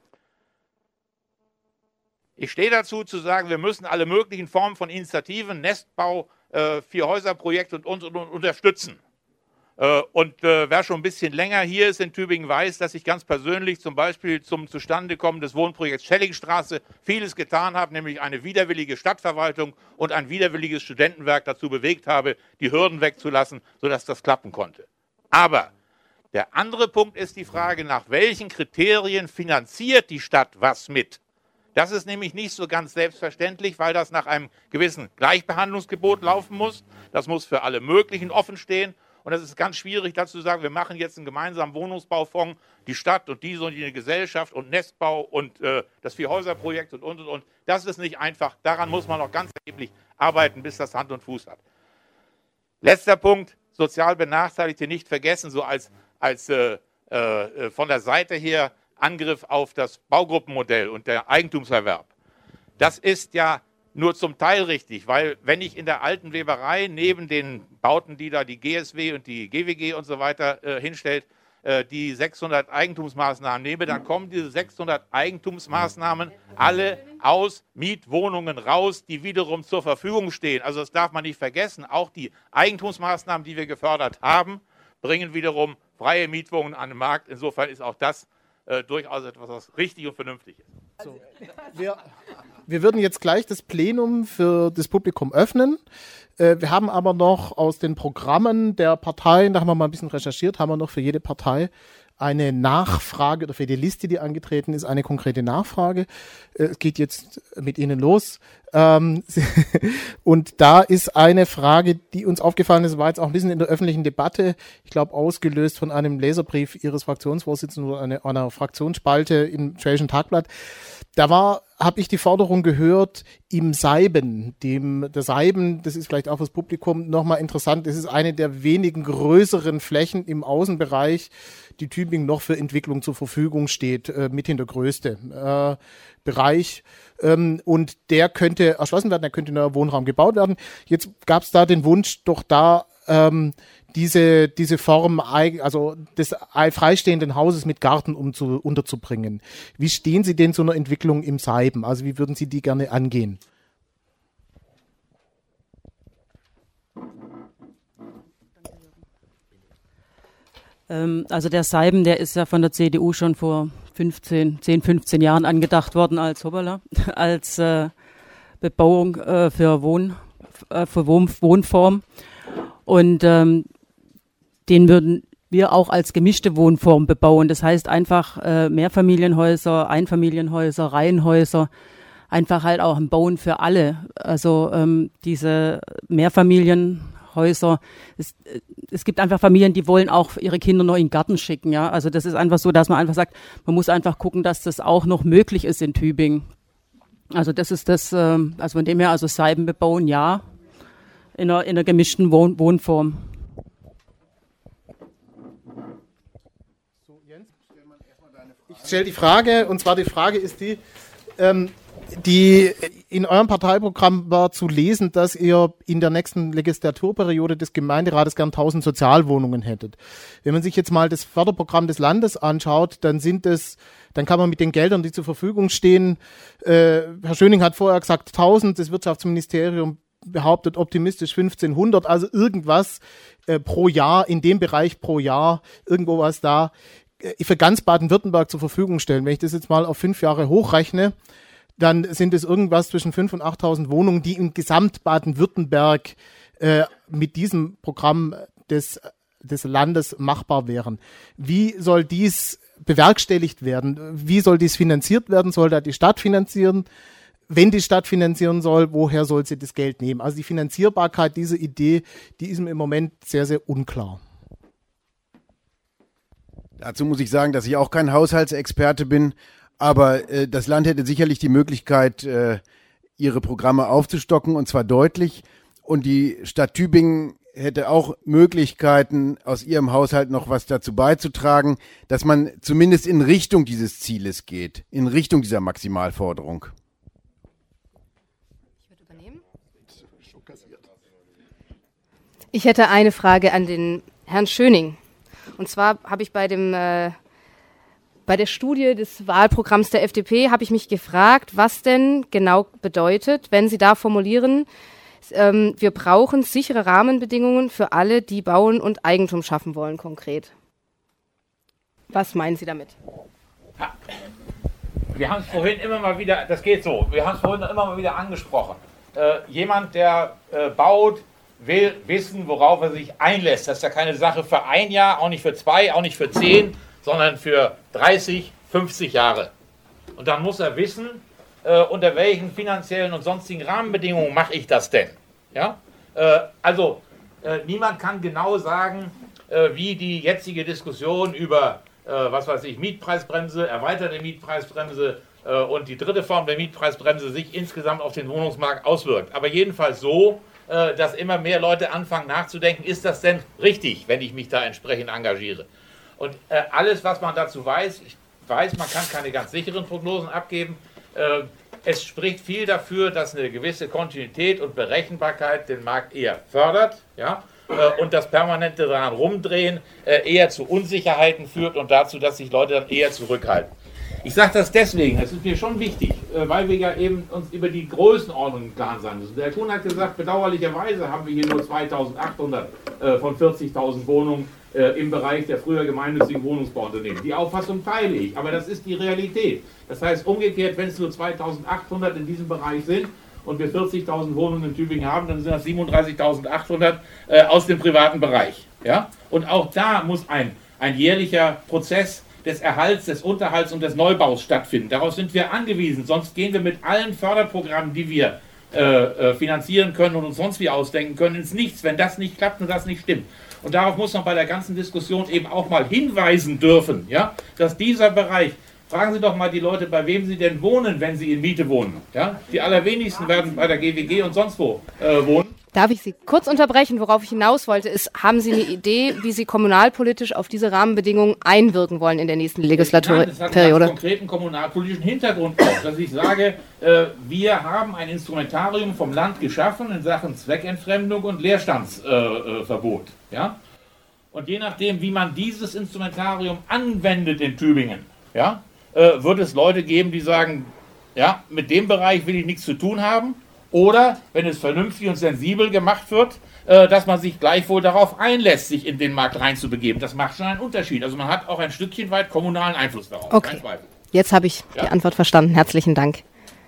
Ich stehe dazu zu sagen, wir müssen alle möglichen Formen von Initiativen, Nestbau, Vierhäuserprojekte und unterstützen. Wer schon ein bisschen länger hier ist in Tübingen, weiß, dass ich ganz persönlich zum Beispiel zum Zustandekommen des Wohnprojekts Schellingstraße vieles getan habe, nämlich eine widerwillige Stadtverwaltung und ein widerwilliges Studentenwerk dazu bewegt habe, die Hürden wegzulassen, sodass das klappen konnte. Aber der andere Punkt ist die Frage, nach welchen Kriterien finanziert die Stadt was mit? Das ist nämlich nicht so ganz selbstverständlich, weil das nach einem gewissen Gleichbehandlungsgebot laufen muss. Das muss für alle möglichen offen stehen. Und das ist ganz schwierig, dazu zu sagen, wir machen jetzt einen gemeinsamen Wohnungsbaufonds, die Stadt und diese und jene Gesellschaft und Nestbau und das Vierhäuserprojekt und. Das ist nicht einfach. Daran muss man noch ganz erheblich arbeiten, bis das Hand und Fuß hat. Letzter Punkt, sozial Benachteiligte nicht vergessen, so als von der Seite her Angriff auf das Baugruppenmodell und der Eigentumserwerb. Das ist ja nur zum Teil richtig, weil wenn ich in der alten Weberei neben den Bauten, die da die GSW und die GWG und so weiter hinstellt, die 600 Eigentumsmaßnahmen nehme, dann kommen diese 600 Eigentumsmaßnahmen alle aus Mietwohnungen raus, die wiederum zur Verfügung stehen. Also das darf man nicht vergessen. Auch die Eigentumsmaßnahmen, die wir gefördert haben, bringen wiederum freie Mietwohnungen an den Markt. Insofern ist auch das durchaus etwas, was richtig und vernünftig ist. So, wir würden jetzt gleich das Plenum für das Publikum öffnen. Wir haben aber noch aus den Programmen der Parteien, da haben wir mal ein bisschen recherchiert, haben wir noch für jede Partei eine Nachfrage oder für die Liste, die angetreten ist, eine konkrete Nachfrage. Es geht jetzt mit Ihnen los. Und da ist eine Frage, die uns aufgefallen ist, war jetzt auch ein bisschen in der öffentlichen Debatte, ich glaube ausgelöst von einem Leserbrief Ihres Fraktionsvorsitzenden oder einer Fraktionsspalte im Schwäbischen Tagblatt. Da habe ich die Forderung gehört, im Seiben, der Seiben, das ist vielleicht auch fürs Publikum nochmal interessant, das ist eine der wenigen größeren Flächen im Außenbereich, die Tübingen noch für Entwicklung zur Verfügung steht, mithin der größte Bereich. Und der könnte erschlossen werden, da könnte neuer Wohnraum gebaut werden. Jetzt gab es da den Wunsch, doch da diese Form, also des freistehenden Hauses mit Garten unterzubringen. Wie stehen Sie denn zu einer Entwicklung im Seiben? Also wie würden Sie die gerne angehen? Also der Seiben, der ist ja von der CDU schon vor 10, 15 Jahren angedacht worden als Bebauung für Wohnform. Und den würden wir auch als gemischte Wohnform bebauen. Das heißt einfach Mehrfamilienhäuser, Einfamilienhäuser, Reihenhäuser, einfach halt auch ein Bauen für alle. Also diese Mehrfamilienhäuser, es gibt einfach Familien, die wollen auch ihre Kinder noch in den Garten schicken. Ja? Also das ist einfach so, dass man einfach sagt, man muss einfach gucken, dass das auch noch möglich ist in Tübingen. Also das ist das, also von dem her, also Seiben bebauen, ja. In einer gemischten Wohnform. Ich stelle die Frage, und zwar die Frage ist die in eurem Parteiprogramm war zu lesen, dass ihr in der nächsten Legislaturperiode des Gemeinderates gern 1000 Sozialwohnungen hättet. Wenn man sich jetzt mal das Förderprogramm des Landes anschaut, dann kann man mit den Geldern, die zur Verfügung stehen, Herr Schöning hat vorher gesagt 1000, das Wirtschaftsministerium behauptet optimistisch 1500, also irgendwas pro Jahr, in dem Bereich pro Jahr, irgendwo was da für ganz Baden-Württemberg zur Verfügung stellen. Wenn ich das jetzt mal auf 5 Jahre hochrechne, dann sind es irgendwas zwischen 5.000 und 8.000 Wohnungen, die im Gesamt Baden-Württemberg mit diesem Programm des Landes machbar wären. Wie soll dies bewerkstelligt werden? Wie soll dies finanziert werden? Soll da die Stadt finanzieren? Wenn die Stadt finanzieren soll, woher soll sie das Geld nehmen? Also die Finanzierbarkeit dieser Idee, die ist mir im Moment sehr, sehr unklar. Dazu muss ich sagen, dass ich auch kein Haushaltsexperte bin, aber das Land hätte sicherlich die Möglichkeit, ihre Programme aufzustocken, und zwar deutlich. Und die Stadt Tübingen hätte auch Möglichkeiten, aus ihrem Haushalt noch was dazu beizutragen, dass man zumindest in Richtung dieses Zieles geht, in Richtung dieser Maximalforderung. Ich hätte eine Frage an den Herrn Schöning. Und zwar habe ich bei der Studie des Wahlprogramms der FDP habe ich mich gefragt, was denn genau bedeutet, wenn Sie da formulieren, wir brauchen sichere Rahmenbedingungen für alle, die bauen und Eigentum schaffen wollen, konkret. Was meinen Sie damit? Ja. Wir haben es vorhin immer mal wieder, das geht so, wir haben es vorhin immer mal wieder angesprochen. Jemand, der baut, will wissen, worauf er sich einlässt. Das ist ja keine Sache für 1 Jahr, auch nicht für 2, auch nicht für 10, sondern für 30, 50 Jahre. Und dann muss er wissen, unter welchen finanziellen und sonstigen Rahmenbedingungen mache ich das denn? Ja? Niemand kann genau sagen, wie die jetzige Diskussion über, Mietpreisbremse, erweiterte Mietpreisbremse und die dritte Form der Mietpreisbremse sich insgesamt auf den Wohnungsmarkt auswirkt. Aber jedenfalls so, dass immer mehr Leute anfangen nachzudenken, ist das denn richtig, wenn ich mich da entsprechend engagiere? Und alles, was man dazu weiß, man kann keine ganz sicheren Prognosen abgeben. Es spricht viel dafür, dass eine gewisse Kontinuität und Berechenbarkeit den Markt eher fördert. Ja? und das permanente daran rumdrehen eher zu Unsicherheiten führt und dazu, dass sich Leute dann eher zurückhalten. Ich sage das deswegen, das ist mir schon wichtig, weil wir ja eben uns über die Größenordnung im Klaren sein müssen. Der Kuhn hat gesagt, bedauerlicherweise haben wir hier nur 2.800 von 40.000 Wohnungen im Bereich der früher gemeinnützigen Wohnungsbauunternehmen. Die Auffassung teile ich, aber das ist die Realität. Das heißt umgekehrt, wenn es nur 2.800 in diesem Bereich sind und wir 40.000 Wohnungen in Tübingen haben, dann sind das 37.800 aus dem privaten Bereich. Ja? Und auch da muss ein jährlicher Prozess des Erhalts, des Unterhalts und des Neubaus stattfinden. Darauf sind wir angewiesen, sonst gehen wir mit allen Förderprogrammen, die wir finanzieren können und uns sonst wie ausdenken können, ins Nichts, wenn das nicht klappt und das nicht stimmt. Und darauf muss man bei der ganzen Diskussion eben auch mal hinweisen dürfen, ja, dass dieser Bereich, fragen Sie doch mal die Leute, bei wem sie denn wohnen, wenn sie in Miete wohnen. Ja? Die allerwenigsten werden bei der GWG und sonst wo wohnen. Darf ich Sie kurz unterbrechen? Worauf ich hinaus wollte, ist, haben Sie eine Idee, wie Sie kommunalpolitisch auf diese Rahmenbedingungen einwirken wollen in der nächsten Legislaturperiode? Das hat einen ganz konkreten kommunalpolitischen Hintergrund auch, dass ich sage, wir haben ein Instrumentarium vom Land geschaffen in Sachen Zweckentfremdung und Leerstandsverbot. Ja? Und je nachdem, wie man dieses Instrumentarium anwendet in Tübingen, ja, wird es Leute geben, die sagen, ja, mit dem Bereich will ich nichts zu tun haben. Oder, wenn es vernünftig und sensibel gemacht wird, dass man sich gleichwohl darauf einlässt, sich in den Markt reinzubegeben. Das macht schon einen Unterschied. Also man hat auch ein Stückchen weit kommunalen Einfluss darauf. Okay, jetzt habe ich die Antwort verstanden. Herzlichen Dank.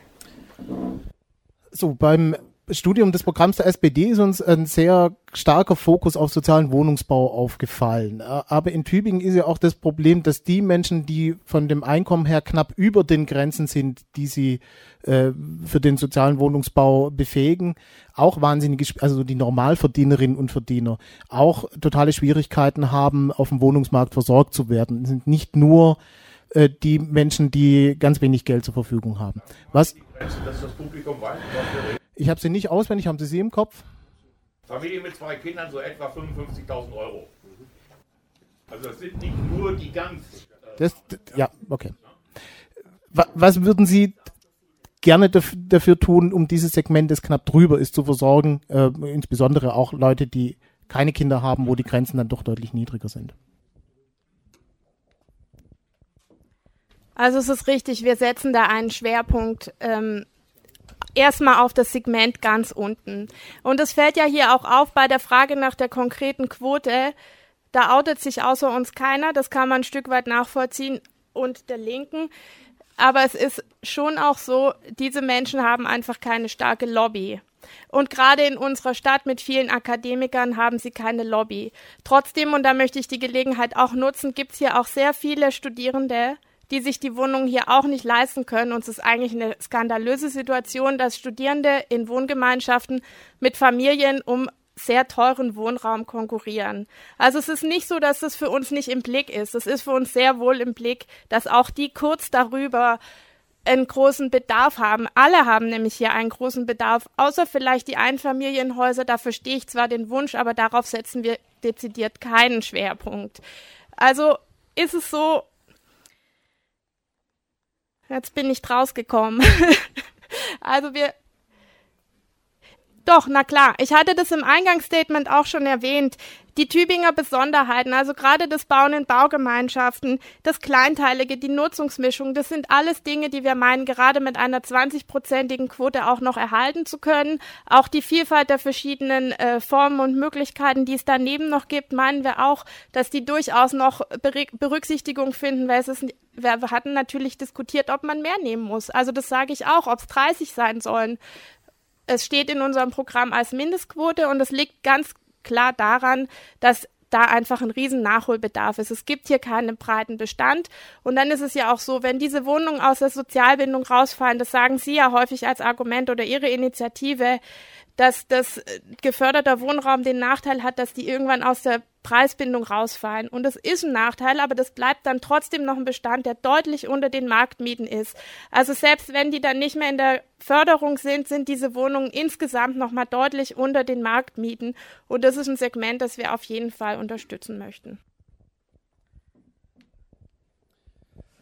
So, beim Studium des Programms der SPD ist uns ein sehr starker Fokus auf sozialen Wohnungsbau aufgefallen. Aber in Tübingen ist ja auch das Problem, dass die Menschen, die von dem Einkommen her knapp über den Grenzen sind, die sie für den sozialen Wohnungsbau befähigen, auch wahnsinnig, also die Normalverdienerinnen und Verdiener, auch totale Schwierigkeiten haben, auf dem Wohnungsmarkt versorgt zu werden. Es sind nicht nur die Menschen, die ganz wenig Geld zur Verfügung haben. Was? Dass das Publikum weiß, ich habe sie nicht auswendig, haben Sie sie im Kopf? Familie mit 2 Kindern so etwa 55.000 Euro. Also das sind nicht nur die ganz... ja, okay. Was würden Sie gerne dafür tun, um dieses Segment, das knapp drüber ist, zu versorgen, insbesondere auch Leute, die keine Kinder haben, wo die Grenzen dann doch deutlich niedriger sind? Also es ist richtig, wir setzen da einen Schwerpunkt erstmal auf das Segment ganz unten. Und es fällt ja hier auch auf bei der Frage nach der konkreten Quote, da outet sich außer uns keiner, das kann man ein Stück weit nachvollziehen, und der Linken. Aber es ist schon auch so, diese Menschen haben einfach keine starke Lobby. Und gerade in unserer Stadt mit vielen Akademikern haben sie keine Lobby. Trotzdem, und da möchte ich die Gelegenheit auch nutzen, gibt es hier auch sehr viele Studierende, die sich die Wohnungen hier auch nicht leisten können. Und es ist eigentlich eine skandalöse Situation, dass Studierende in Wohngemeinschaften mit Familien um sehr teuren Wohnraum konkurrieren. Also es ist nicht so, dass das für uns nicht im Blick ist. Es ist für uns sehr wohl im Blick, dass auch die kurz darüber einen großen Bedarf haben. Alle haben nämlich hier einen großen Bedarf, außer vielleicht die Einfamilienhäuser. Da verstehe ich zwar den Wunsch, aber darauf setzen wir dezidiert keinen Schwerpunkt. Also ist es so, jetzt bin ich rausgekommen. Doch, na klar. Ich hatte das im Eingangsstatement auch schon erwähnt. Die Tübinger Besonderheiten, also gerade das Bauen in Baugemeinschaften, das Kleinteilige, die Nutzungsmischung, das sind alles Dinge, die wir meinen, gerade mit einer 20-prozentigen Quote auch noch erhalten zu können. Auch die Vielfalt der verschiedenen Formen und Möglichkeiten, die es daneben noch gibt, meinen wir auch, dass die durchaus noch Berücksichtigung finden, weil wir hatten natürlich diskutiert, ob man mehr nehmen muss. Also das sage ich auch, ob es 30 sein sollen. Es steht in unserem Programm als Mindestquote und es liegt ganz klar daran, dass da einfach ein riesen Nachholbedarf ist. Es gibt hier keinen breiten Bestand. Und dann ist es ja auch so, wenn diese Wohnungen aus der Sozialbindung rausfallen, das sagen Sie ja häufig als Argument oder Ihre Initiative, dass das geförderter Wohnraum den Nachteil hat, dass die irgendwann aus der Preisbindung rausfallen. Und das ist ein Nachteil, aber das bleibt dann trotzdem noch ein Bestand, der deutlich unter den Marktmieten ist. Also selbst wenn die dann nicht mehr in der Förderung sind, sind diese Wohnungen insgesamt noch mal deutlich unter den Marktmieten. Und das ist ein Segment, das wir auf jeden Fall unterstützen möchten.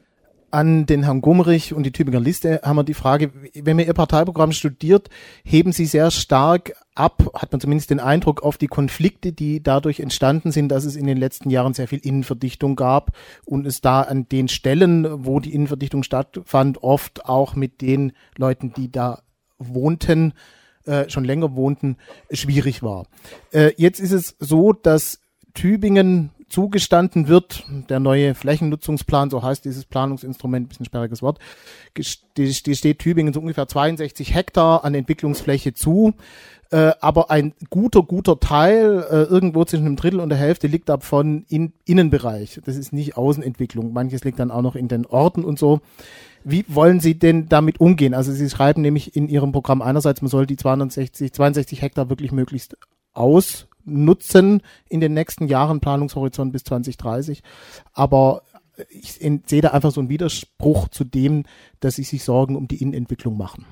An den Herrn Gummerich und die Tübinger Liste haben wir die Frage, wenn man Ihr Parteiprogramm studiert, heben Sie sehr stark ab, hat man zumindest den Eindruck, auf die Konflikte, die dadurch entstanden sind, dass es in den letzten Jahren sehr viel Innenverdichtung gab und es da an den Stellen, wo die Innenverdichtung stattfand, oft auch mit den Leuten, die da wohnten, schon länger wohnten, schwierig war. Jetzt ist es so, dass Tübingen zugestanden wird, der neue Flächennutzungsplan, so heißt dieses Planungsinstrument, ein bisschen sperriges Wort, steht Tübingen so ungefähr 62 Hektar an Entwicklungsfläche zu, aber ein guter Teil, irgendwo zwischen einem Drittel und der Hälfte, liegt davon im Innenbereich. Das ist nicht Außenentwicklung, manches liegt dann auch noch in den Orten und so. Wie wollen Sie denn damit umgehen? Also Sie schreiben nämlich in Ihrem Programm einerseits, man soll die 62 Hektar wirklich möglichst ausnutzen in den nächsten Jahren, Planungshorizont bis 2030. Aber ich sehe da einfach so einen Widerspruch zu dem, dass Sie sich Sorgen um die Innenentwicklung machen.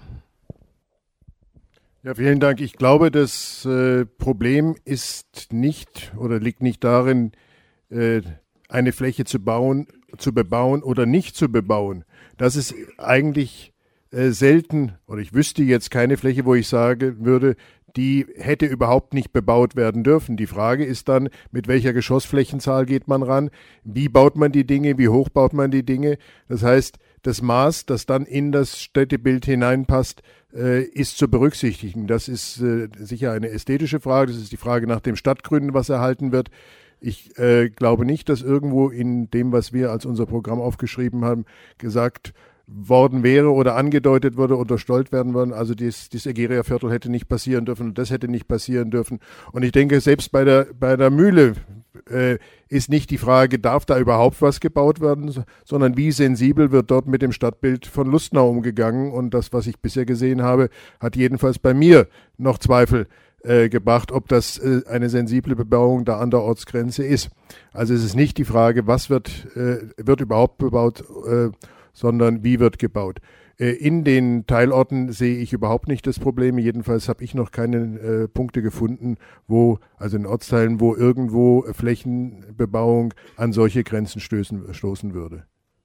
Ja, vielen Dank. Ich glaube, das Problem ist nicht oder liegt nicht darin, eine Fläche zu bebauen oder nicht zu bebauen. Das ist eigentlich selten, oder ich wüsste jetzt keine Fläche, wo ich sagen würde, die hätte überhaupt nicht bebaut werden dürfen. Die Frage ist dann, mit welcher Geschossflächenzahl geht man ran? Wie baut man die Dinge? Wie hoch baut man die Dinge? Das heißt, das Maß, das dann in das Städtebild hineinpasst, ist zu berücksichtigen. Das ist sicher eine ästhetische Frage. Das ist die Frage nach dem Stadtgründen, was erhalten wird. Ich glaube nicht, dass irgendwo in dem, was wir als unser Programm aufgeschrieben haben, gesagt worden wäre oder angedeutet wurde, unterstellt werden würden. Also das Egeria-Viertel hätte nicht passieren dürfen und das hätte nicht passieren dürfen. Und ich denke, selbst bei der Mühle ist nicht die Frage, darf da überhaupt was gebaut werden, sondern wie sensibel wird dort mit dem Stadtbild von Lustenau umgegangen. Und das, was ich bisher gesehen habe, hat jedenfalls bei mir noch Zweifel gebracht, ob das eine sensible Bebauung da an der Ortsgrenze ist. Also es ist nicht die Frage, was wird überhaupt bebaut, sondern wie wird gebaut. In den Teilorten sehe ich überhaupt nicht das Problem. Jedenfalls habe ich noch keine Punkte gefunden, also in Ortsteilen, wo irgendwo Flächenbebauung an solche Grenzen stoßen würde.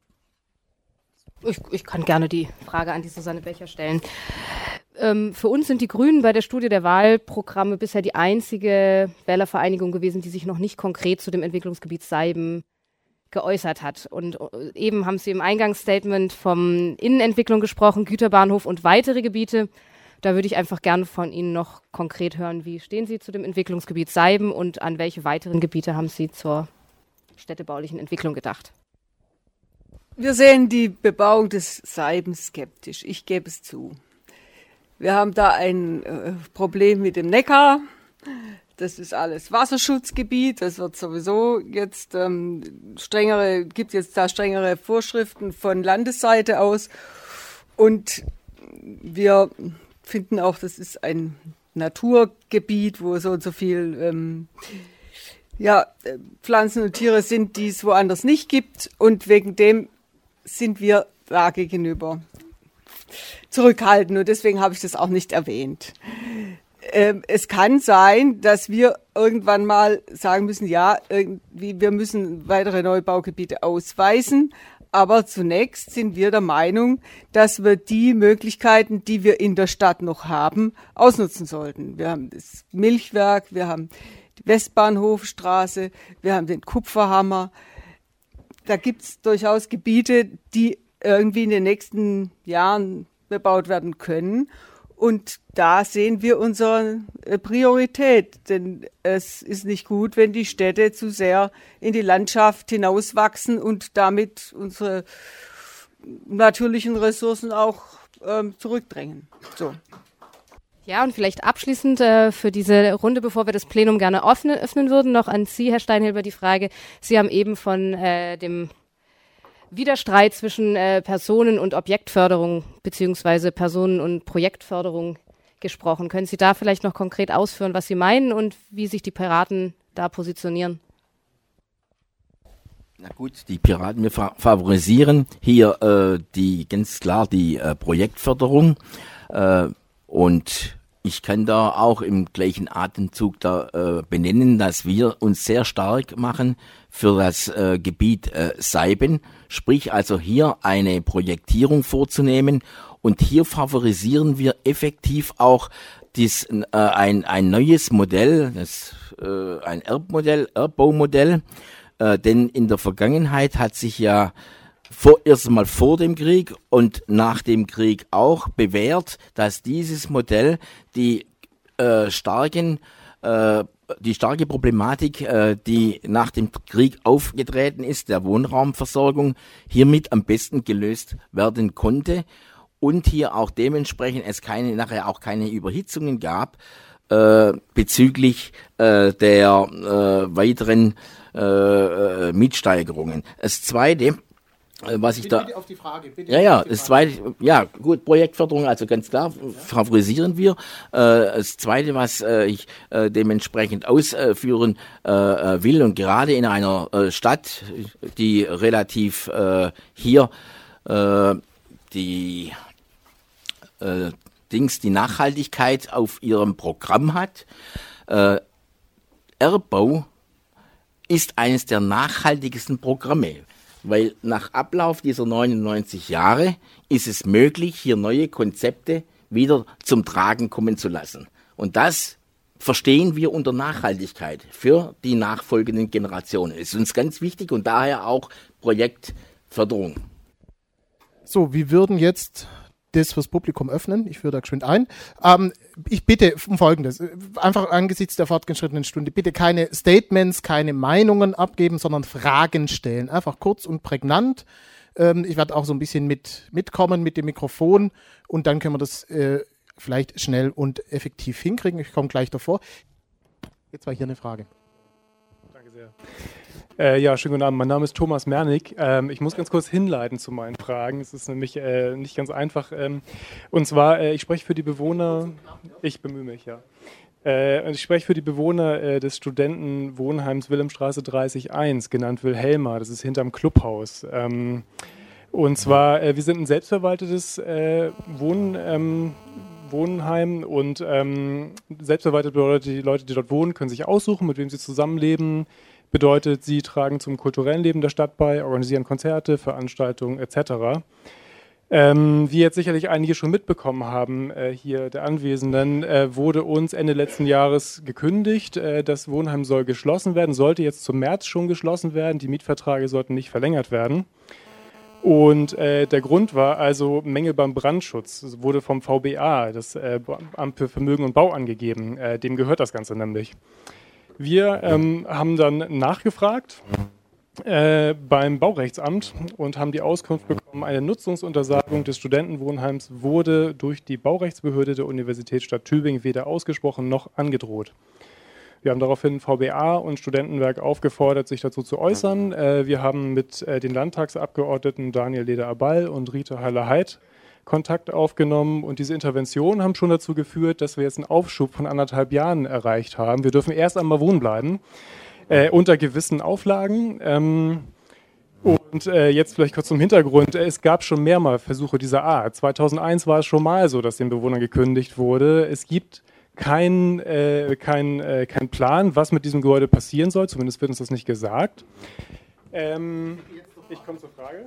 Ich kann gerne die Frage an die Susanne Becher stellen. Für uns sind die Grünen bei der Studie der Wahlprogramme bisher die einzige Wählervereinigung gewesen, die sich noch nicht konkret zu dem Entwicklungsgebiet Seiben geäußert hat. Und eben haben Sie im Eingangsstatement vom Innenentwicklung gesprochen, Güterbahnhof und weitere Gebiete. Da würde ich einfach gerne von Ihnen noch konkret hören, wie stehen Sie zu dem Entwicklungsgebiet Seiben und an welche weiteren Gebiete haben Sie zur städtebaulichen Entwicklung gedacht? Wir sehen die Bebauung des Seiben skeptisch. Ich gebe es zu. Wir haben da ein Problem mit dem Neckar. Das ist alles Wasserschutzgebiet. Das wird sowieso jetzt gibt jetzt da strengere Vorschriften von Landesseite aus. Und wir finden auch, das ist ein Naturgebiet, wo so und so viel Pflanzen und Tiere sind, die es woanders nicht gibt. Und wegen dem sind wir da gegenüber zurückhaltend. Und deswegen habe ich das auch nicht erwähnt. Es kann sein, dass wir irgendwann mal sagen müssen, wir müssen weitere Neubaugebiete ausweisen. Aber zunächst sind wir der Meinung, dass wir die Möglichkeiten, die wir in der Stadt noch haben, ausnutzen sollten. Wir haben das Milchwerk, wir haben die Westbahnhofstraße, wir haben den Kupferhammer. Da gibt es durchaus Gebiete, die irgendwie in den nächsten Jahren bebaut werden können. Und da sehen wir unsere Priorität, denn es ist nicht gut, wenn die Städte zu sehr in die Landschaft hinauswachsen und damit unsere natürlichen Ressourcen auch zurückdrängen. So. Ja, und vielleicht abschließend für diese Runde, bevor wir das Plenum gerne öffnen würden, noch an Sie, Herr Steinhilber, die Frage, Sie haben eben von dem Widerstreit zwischen Personen- und Objektförderung beziehungsweise Personen- und Projektförderung gesprochen. Können Sie da vielleicht noch konkret ausführen, was Sie meinen und wie sich die Piraten da positionieren? Na gut, die Piraten, wir favorisieren hier ganz klar die Projektförderung und ich kann da auch im gleichen Atemzug da benennen, dass wir uns sehr stark machen für das Gebiet Seiben, sprich also hier eine Projektierung vorzunehmen. Und hier favorisieren wir effektiv auch ein neues Modell, ein Erbbaumodell, denn in der Vergangenheit hat sich ja erst einmal vor dem Krieg und nach dem Krieg auch bewährt, dass dieses Modell die starke Problematik, die nach dem Krieg aufgetreten ist, der Wohnraumversorgung, hiermit am besten gelöst werden konnte und hier auch dementsprechend es nachher auch keine Überhitzungen gab bezüglich der weiteren Mietsteigerungen. Das Zweite, was ich bitte auf die Frage. Das Zweite, gut, Projektförderung, also ganz klar, favorisieren wir. Das Zweite, was ich dementsprechend ausführen will, und gerade in einer Stadt, die relativ hier die Nachhaltigkeit auf ihrem Programm hat. Erbbau ist eines der nachhaltigsten Programme, weil nach Ablauf dieser 99 Jahre ist es möglich, hier neue Konzepte wieder zum Tragen kommen zu lassen. Und das verstehen wir unter Nachhaltigkeit für die nachfolgenden Generationen. Das ist uns ganz wichtig und daher auch Projektförderung. So, wir würden jetzt das fürs Publikum öffnen. Ich führe da geschwind ein. Ich bitte um Folgendes. Einfach angesichts der fortgeschrittenen Stunde, bitte keine Statements, keine Meinungen abgeben, sondern Fragen stellen. Einfach kurz und prägnant. Ich werde auch so ein bisschen mitkommen mit dem Mikrofon und dann können wir das vielleicht schnell und effektiv hinkriegen. Ich komme gleich davor. Jetzt war hier eine Frage. Danke sehr. Ja, schönen guten Abend. Mein Name ist Thomas Mernig. Ich muss ganz kurz hinleiten zu meinen Fragen. Es ist nämlich nicht ganz einfach. Und zwar, ich spreche für die Bewohner, ich bemühe mich, ja. Ich spreche für die Bewohner des Studentenwohnheims Wilhelmstraße 30-1, genannt Wilhelma. Das ist hinterm Clubhaus. Und zwar, wir sind ein selbstverwaltetes Wohnheim und selbstverwaltet bedeutet, die Leute, die dort wohnen, können sich aussuchen, mit wem sie zusammenleben. Bedeutet, sie tragen zum kulturellen Leben der Stadt bei, organisieren Konzerte, Veranstaltungen etc. Wie jetzt sicherlich einige schon mitbekommen haben, hier der Anwesenden, wurde uns Ende letzten Jahres gekündigt. Das Wohnheim soll geschlossen werden, sollte jetzt zum März schon geschlossen werden. Die Mietverträge sollten nicht verlängert werden. Und der Grund war also Mängel beim Brandschutz. Es wurde vom VBA, das Amt für Vermögen und Bau, angegeben. Dem gehört das Ganze nämlich. Wir haben dann nachgefragt beim Baurechtsamt und haben die Auskunft bekommen, eine Nutzungsuntersagung des Studentenwohnheims wurde durch die Baurechtsbehörde der Universitätsstadt Tübingen weder ausgesprochen noch angedroht. Wir haben daraufhin VBA und Studentenwerk aufgefordert, sich dazu zu äußern. Wir haben mit den Landtagsabgeordneten Daniel Leder-Aball und Rita Haller-Heid Kontakt aufgenommen und diese Interventionen haben schon dazu geführt, dass wir jetzt einen Aufschub von 1,5 Jahren erreicht haben. Wir dürfen erst einmal wohnen bleiben, unter gewissen Auflagen. Und jetzt vielleicht kurz zum Hintergrund. Es gab schon mehrmals Versuche dieser Art. 2001 war es schon mal so, dass den Bewohnern gekündigt wurde. Es gibt kein Plan, was mit diesem Gebäude passieren soll. Zumindest wird uns das nicht gesagt. Ich komme zur Frage.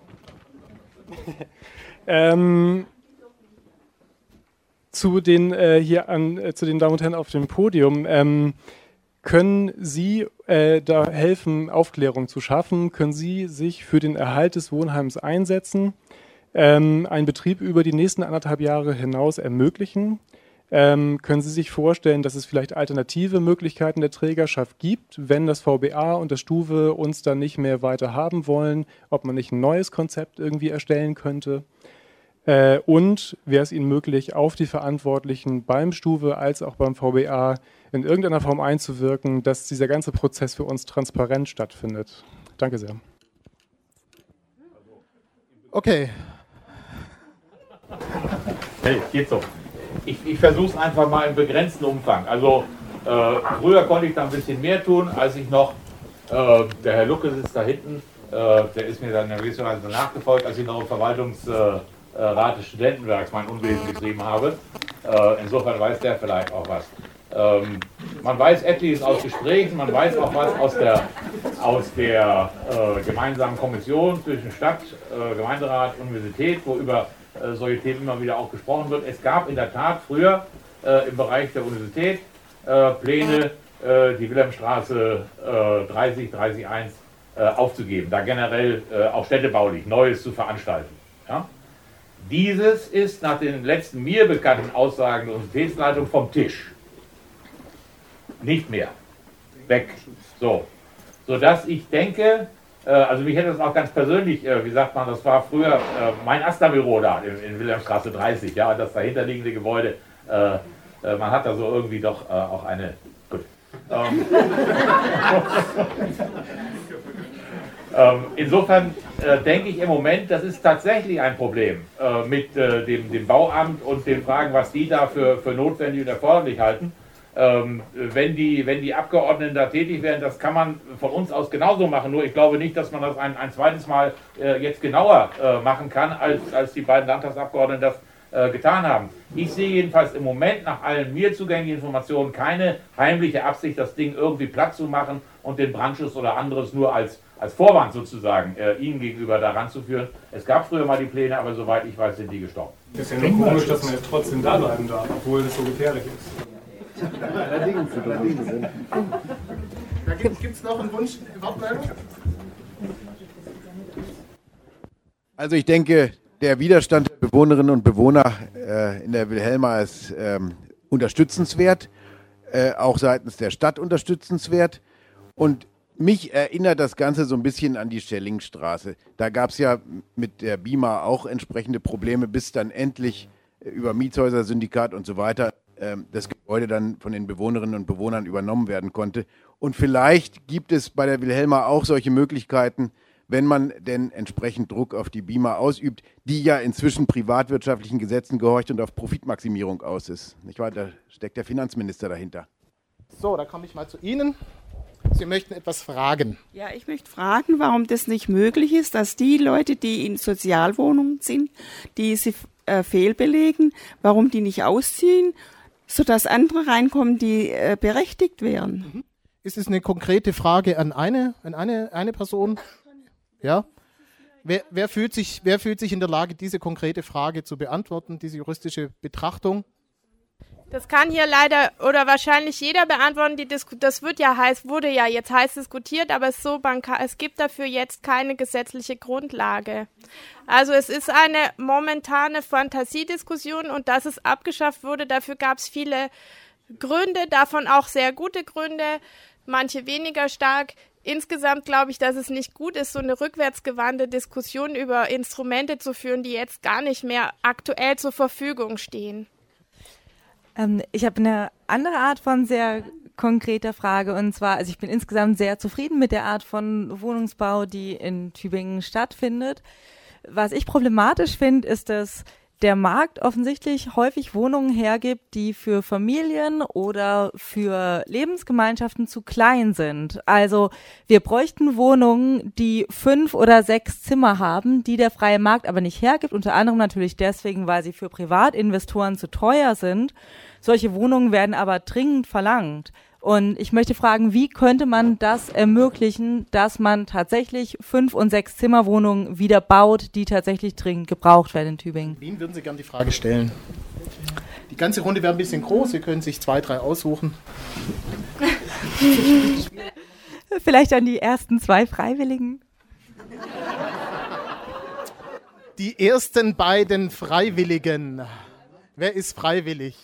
Zu den Damen und Herren auf dem Podium. Können Sie da helfen, Aufklärung zu schaffen? Können Sie sich für den Erhalt des Wohnheims einsetzen? Einen Betrieb über die nächsten 1,5 Jahre hinaus ermöglichen? Können Sie sich vorstellen, dass es vielleicht alternative Möglichkeiten der Trägerschaft gibt, wenn das VBA und das Stuwe uns dann nicht mehr weiter haben wollen, ob man nicht ein neues Konzept irgendwie erstellen könnte? Und wäre es Ihnen möglich, auf die Verantwortlichen beim Stuwe als auch beim VBA in irgendeiner Form einzuwirken, dass dieser ganze Prozess für uns transparent stattfindet? Danke sehr. Okay. Hey, geht so. Ich versuche es einfach mal im begrenzten Umfang. Also früher konnte ich da ein bisschen mehr tun, als ich noch, der Herr Lucke sitzt da hinten, der ist mir dann in gewisser Weise nachgefolgt, als ich noch im Verwaltungsrat des Studentenwerks mein Unwesen getrieben habe. Insofern weiß der vielleicht auch was. Man weiß etliches aus Gesprächen, man weiß auch was aus der aus der gemeinsamen Kommission zwischen Stadt, Gemeinderat, Universität, wo über solche Themen immer wieder auch gesprochen wird. Es gab in der Tat früher im Bereich der Universität Pläne, die Wilhelmstraße 30, 30-1 aufzugeben, da generell auch städtebaulich Neues zu veranstalten. Ja? Dieses ist nach den letzten mir bekannten Aussagen der Universitätsleitung vom Tisch. Nicht mehr. Weg. So. Sodass ich denke, also mich hätte das auch ganz persönlich, wie sagt man, das war früher mein Asta-Büro da in Wilhelmstraße 30, ja, das dahinterliegende Gebäude, man hat da so irgendwie doch auch eine, gut. Insofern denke ich im Moment, das ist tatsächlich ein Problem mit dem Bauamt und den Fragen, was die da für notwendig und erforderlich halten. Wenn die Abgeordneten da tätig werden, das kann man von uns aus genauso machen, nur ich glaube nicht, dass man das ein zweites Mal jetzt genauer machen kann, als die beiden Landtagsabgeordneten das getan haben. Ich sehe jedenfalls im Moment nach allen mir zugänglichen Informationen keine heimliche Absicht, das Ding irgendwie platt zu machen und den Brandschutz oder anderes nur als Vorwand sozusagen Ihnen gegenüber daran zu führen. Es gab früher mal die Pläne, aber soweit ich weiß, sind die gestorben. Es ist ja nur komisch, dass man jetzt trotzdem da bleiben darf, obwohl es so gefährlich ist. Da gibt es noch einen Wunsch, Wortmeldung? Also ich denke, der Widerstand der Bewohnerinnen und Bewohner in der Wilhelma ist unterstützenswert, auch seitens der Stadt unterstützenswert. Und mich erinnert das Ganze so ein bisschen an die Schellingstraße. Da gab es ja mit der BIMA auch entsprechende Probleme, bis dann endlich über Mietshäuser-Syndikat und so weiter das Gebäude dann von den Bewohnerinnen und Bewohnern übernommen werden konnte. Und vielleicht gibt es bei der Wilhelma auch solche Möglichkeiten, wenn man denn entsprechend Druck auf die BIMA ausübt, die ja inzwischen privatwirtschaftlichen Gesetzen gehorcht und auf Profitmaximierung aus ist. Nicht wahr? Da steckt der Finanzminister dahinter. So, da komme ich mal zu Ihnen. Sie möchten etwas fragen. Ja, ich möchte fragen, warum das nicht möglich ist, dass die Leute, die in Sozialwohnungen sind, die sie fehlbelegen, warum die nicht ausziehen, sodass andere reinkommen, die berechtigt wären. Ist es eine konkrete Frage an eine Person? Ja? Wer fühlt sich in der Lage, diese konkrete Frage zu beantworten, diese juristische Betrachtung? Das kann hier leider oder wahrscheinlich jeder beantworten. Das wurde ja jetzt heiß diskutiert, aber es gibt dafür jetzt keine gesetzliche Grundlage. Also es ist eine momentane Fantasiediskussion und dass es abgeschafft wurde, dafür gab es viele Gründe, davon auch sehr gute Gründe, manche weniger stark. Insgesamt glaube ich, dass es nicht gut ist, so eine rückwärtsgewandte Diskussion über Instrumente zu führen, die jetzt gar nicht mehr aktuell zur Verfügung stehen. Ich habe eine andere Art von sehr konkreter Frage und zwar, also ich bin insgesamt sehr zufrieden mit der Art von Wohnungsbau, die in Tübingen stattfindet. Was ich problematisch finde, ist, dass der Markt offensichtlich häufig Wohnungen hergibt, die für Familien oder für Lebensgemeinschaften zu klein sind. Also wir bräuchten Wohnungen, die 5 oder 6 Zimmer haben, die der freie Markt aber nicht hergibt, unter anderem natürlich deswegen, weil sie für Privatinvestoren zu teuer sind. Solche Wohnungen werden aber dringend verlangt. Und ich möchte fragen, wie könnte man das ermöglichen, dass man tatsächlich 5- und 6-Zimmer-Wohnungen wieder baut, die tatsächlich dringend gebraucht werden in Tübingen? Wem würden Sie gerne die Frage stellen? Die ganze Runde wäre ein bisschen groß, Sie können sich 2, 3 aussuchen. Vielleicht an die ersten 2 Freiwilligen. Die ersten beiden Freiwilligen. Wer ist freiwillig?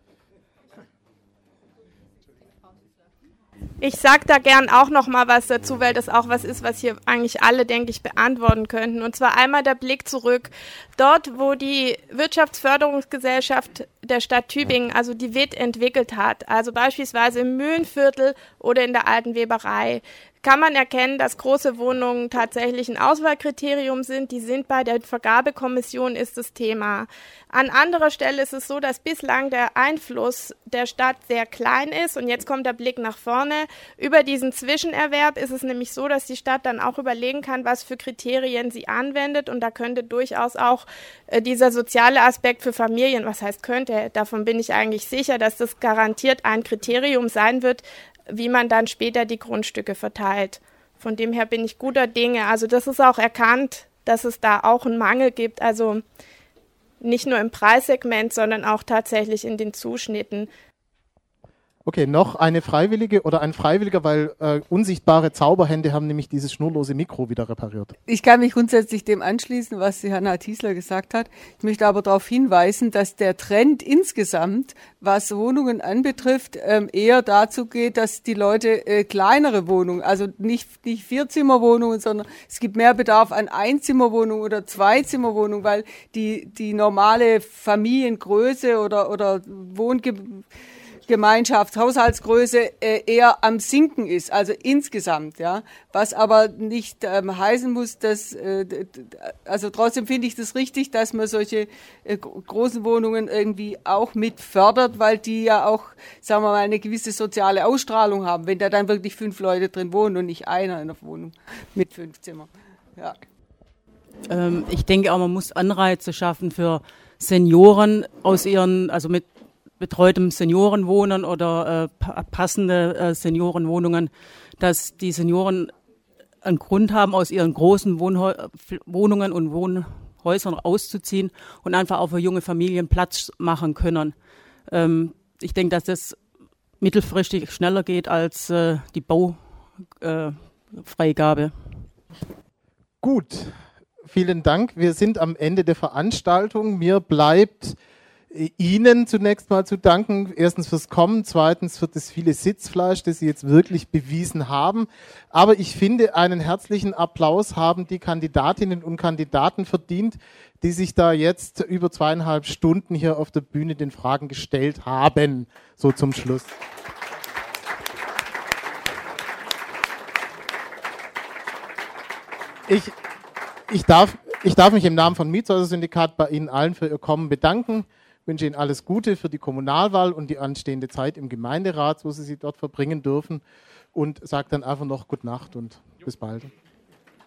Ich sage da gern auch noch mal was dazu, weil das auch was ist, was hier eigentlich alle, denke ich, beantworten könnten. Und zwar einmal der Blick zurück. Dort, wo die Wirtschaftsförderungsgesellschaft der Stadt Tübingen, also die WIT, entwickelt hat, also beispielsweise im Mühlenviertel oder in der Alten Weberei, kann man erkennen, dass große Wohnungen tatsächlich ein Auswahlkriterium sind. Die sind bei der Vergabekommission, ist das Thema. An anderer Stelle ist es so, dass bislang der Einfluss der Stadt sehr klein ist. Und jetzt kommt der Blick nach vorne. Über diesen Zwischenerwerb ist es nämlich so, dass die Stadt dann auch überlegen kann, was für Kriterien sie anwendet. Und da könnte durchaus auch dieser soziale Aspekt für Familien, was heißt könnte, davon bin ich eigentlich sicher, dass das garantiert ein Kriterium sein wird, wie man dann später die Grundstücke verteilt. Von dem her bin ich guter Dinge. Also das ist auch erkannt, dass es da auch einen Mangel gibt. Also nicht nur im Preissegment, sondern auch tatsächlich in den Zuschnitten. Okay, noch eine Freiwillige oder ein Freiwilliger, weil unsichtbare Zauberhände haben nämlich dieses schnurlose Mikro wieder repariert. Ich kann mich grundsätzlich dem anschließen, was die Hanna Thiesler gesagt hat. Ich möchte aber darauf hinweisen, dass der Trend insgesamt, was Wohnungen anbetrifft, eher dazu geht, dass die Leute kleinere Wohnungen, also nicht Vierzimmerwohnungen, sondern es gibt mehr Bedarf an Einzimmerwohnungen oder Zweizimmerwohnungen, weil die normale Familiengröße oder Wohngemeinschaft, Haushaltsgröße eher am Sinken ist, also insgesamt, ja. Was aber nicht heißen muss, dass, also trotzdem finde ich das richtig, dass man solche großen Wohnungen irgendwie auch mit fördert, weil die ja auch, sagen wir mal, eine gewisse soziale Ausstrahlung haben, wenn da dann wirklich 5 Leute drin wohnen und nicht einer in der Wohnung mit 5 Zimmern. Ja. Ich denke auch, man muss Anreize schaffen für Senioren aus ihren, also mit betreutem Seniorenwohnen oder passende Seniorenwohnungen, dass die Senioren einen Grund haben, aus ihren großen Wohnungen und Wohnhäusern auszuziehen und einfach auch für junge Familien Platz machen können. Ich denke, dass das mittelfristig schneller geht als die Baufreigabe. Gut, vielen Dank. Wir sind am Ende der Veranstaltung. Mir bleibt Ihnen zunächst mal zu danken. Erstens fürs Kommen, zweitens für das viele Sitzfleisch, das Sie jetzt wirklich bewiesen haben. Aber ich finde, einen herzlichen Applaus haben die Kandidatinnen und Kandidaten verdient, die sich da jetzt über 2,5 Stunden hier auf der Bühne den Fragen gestellt haben. So zum Schluss. Ich darf mich im Namen von Mietshäuser-Syndikat bei Ihnen allen für Ihr Kommen bedanken. Ich wünsche Ihnen alles Gute für die Kommunalwahl und die anstehende Zeit im Gemeinderat, wo Sie dort verbringen dürfen. Und sage dann einfach noch Gute Nacht und bis bald.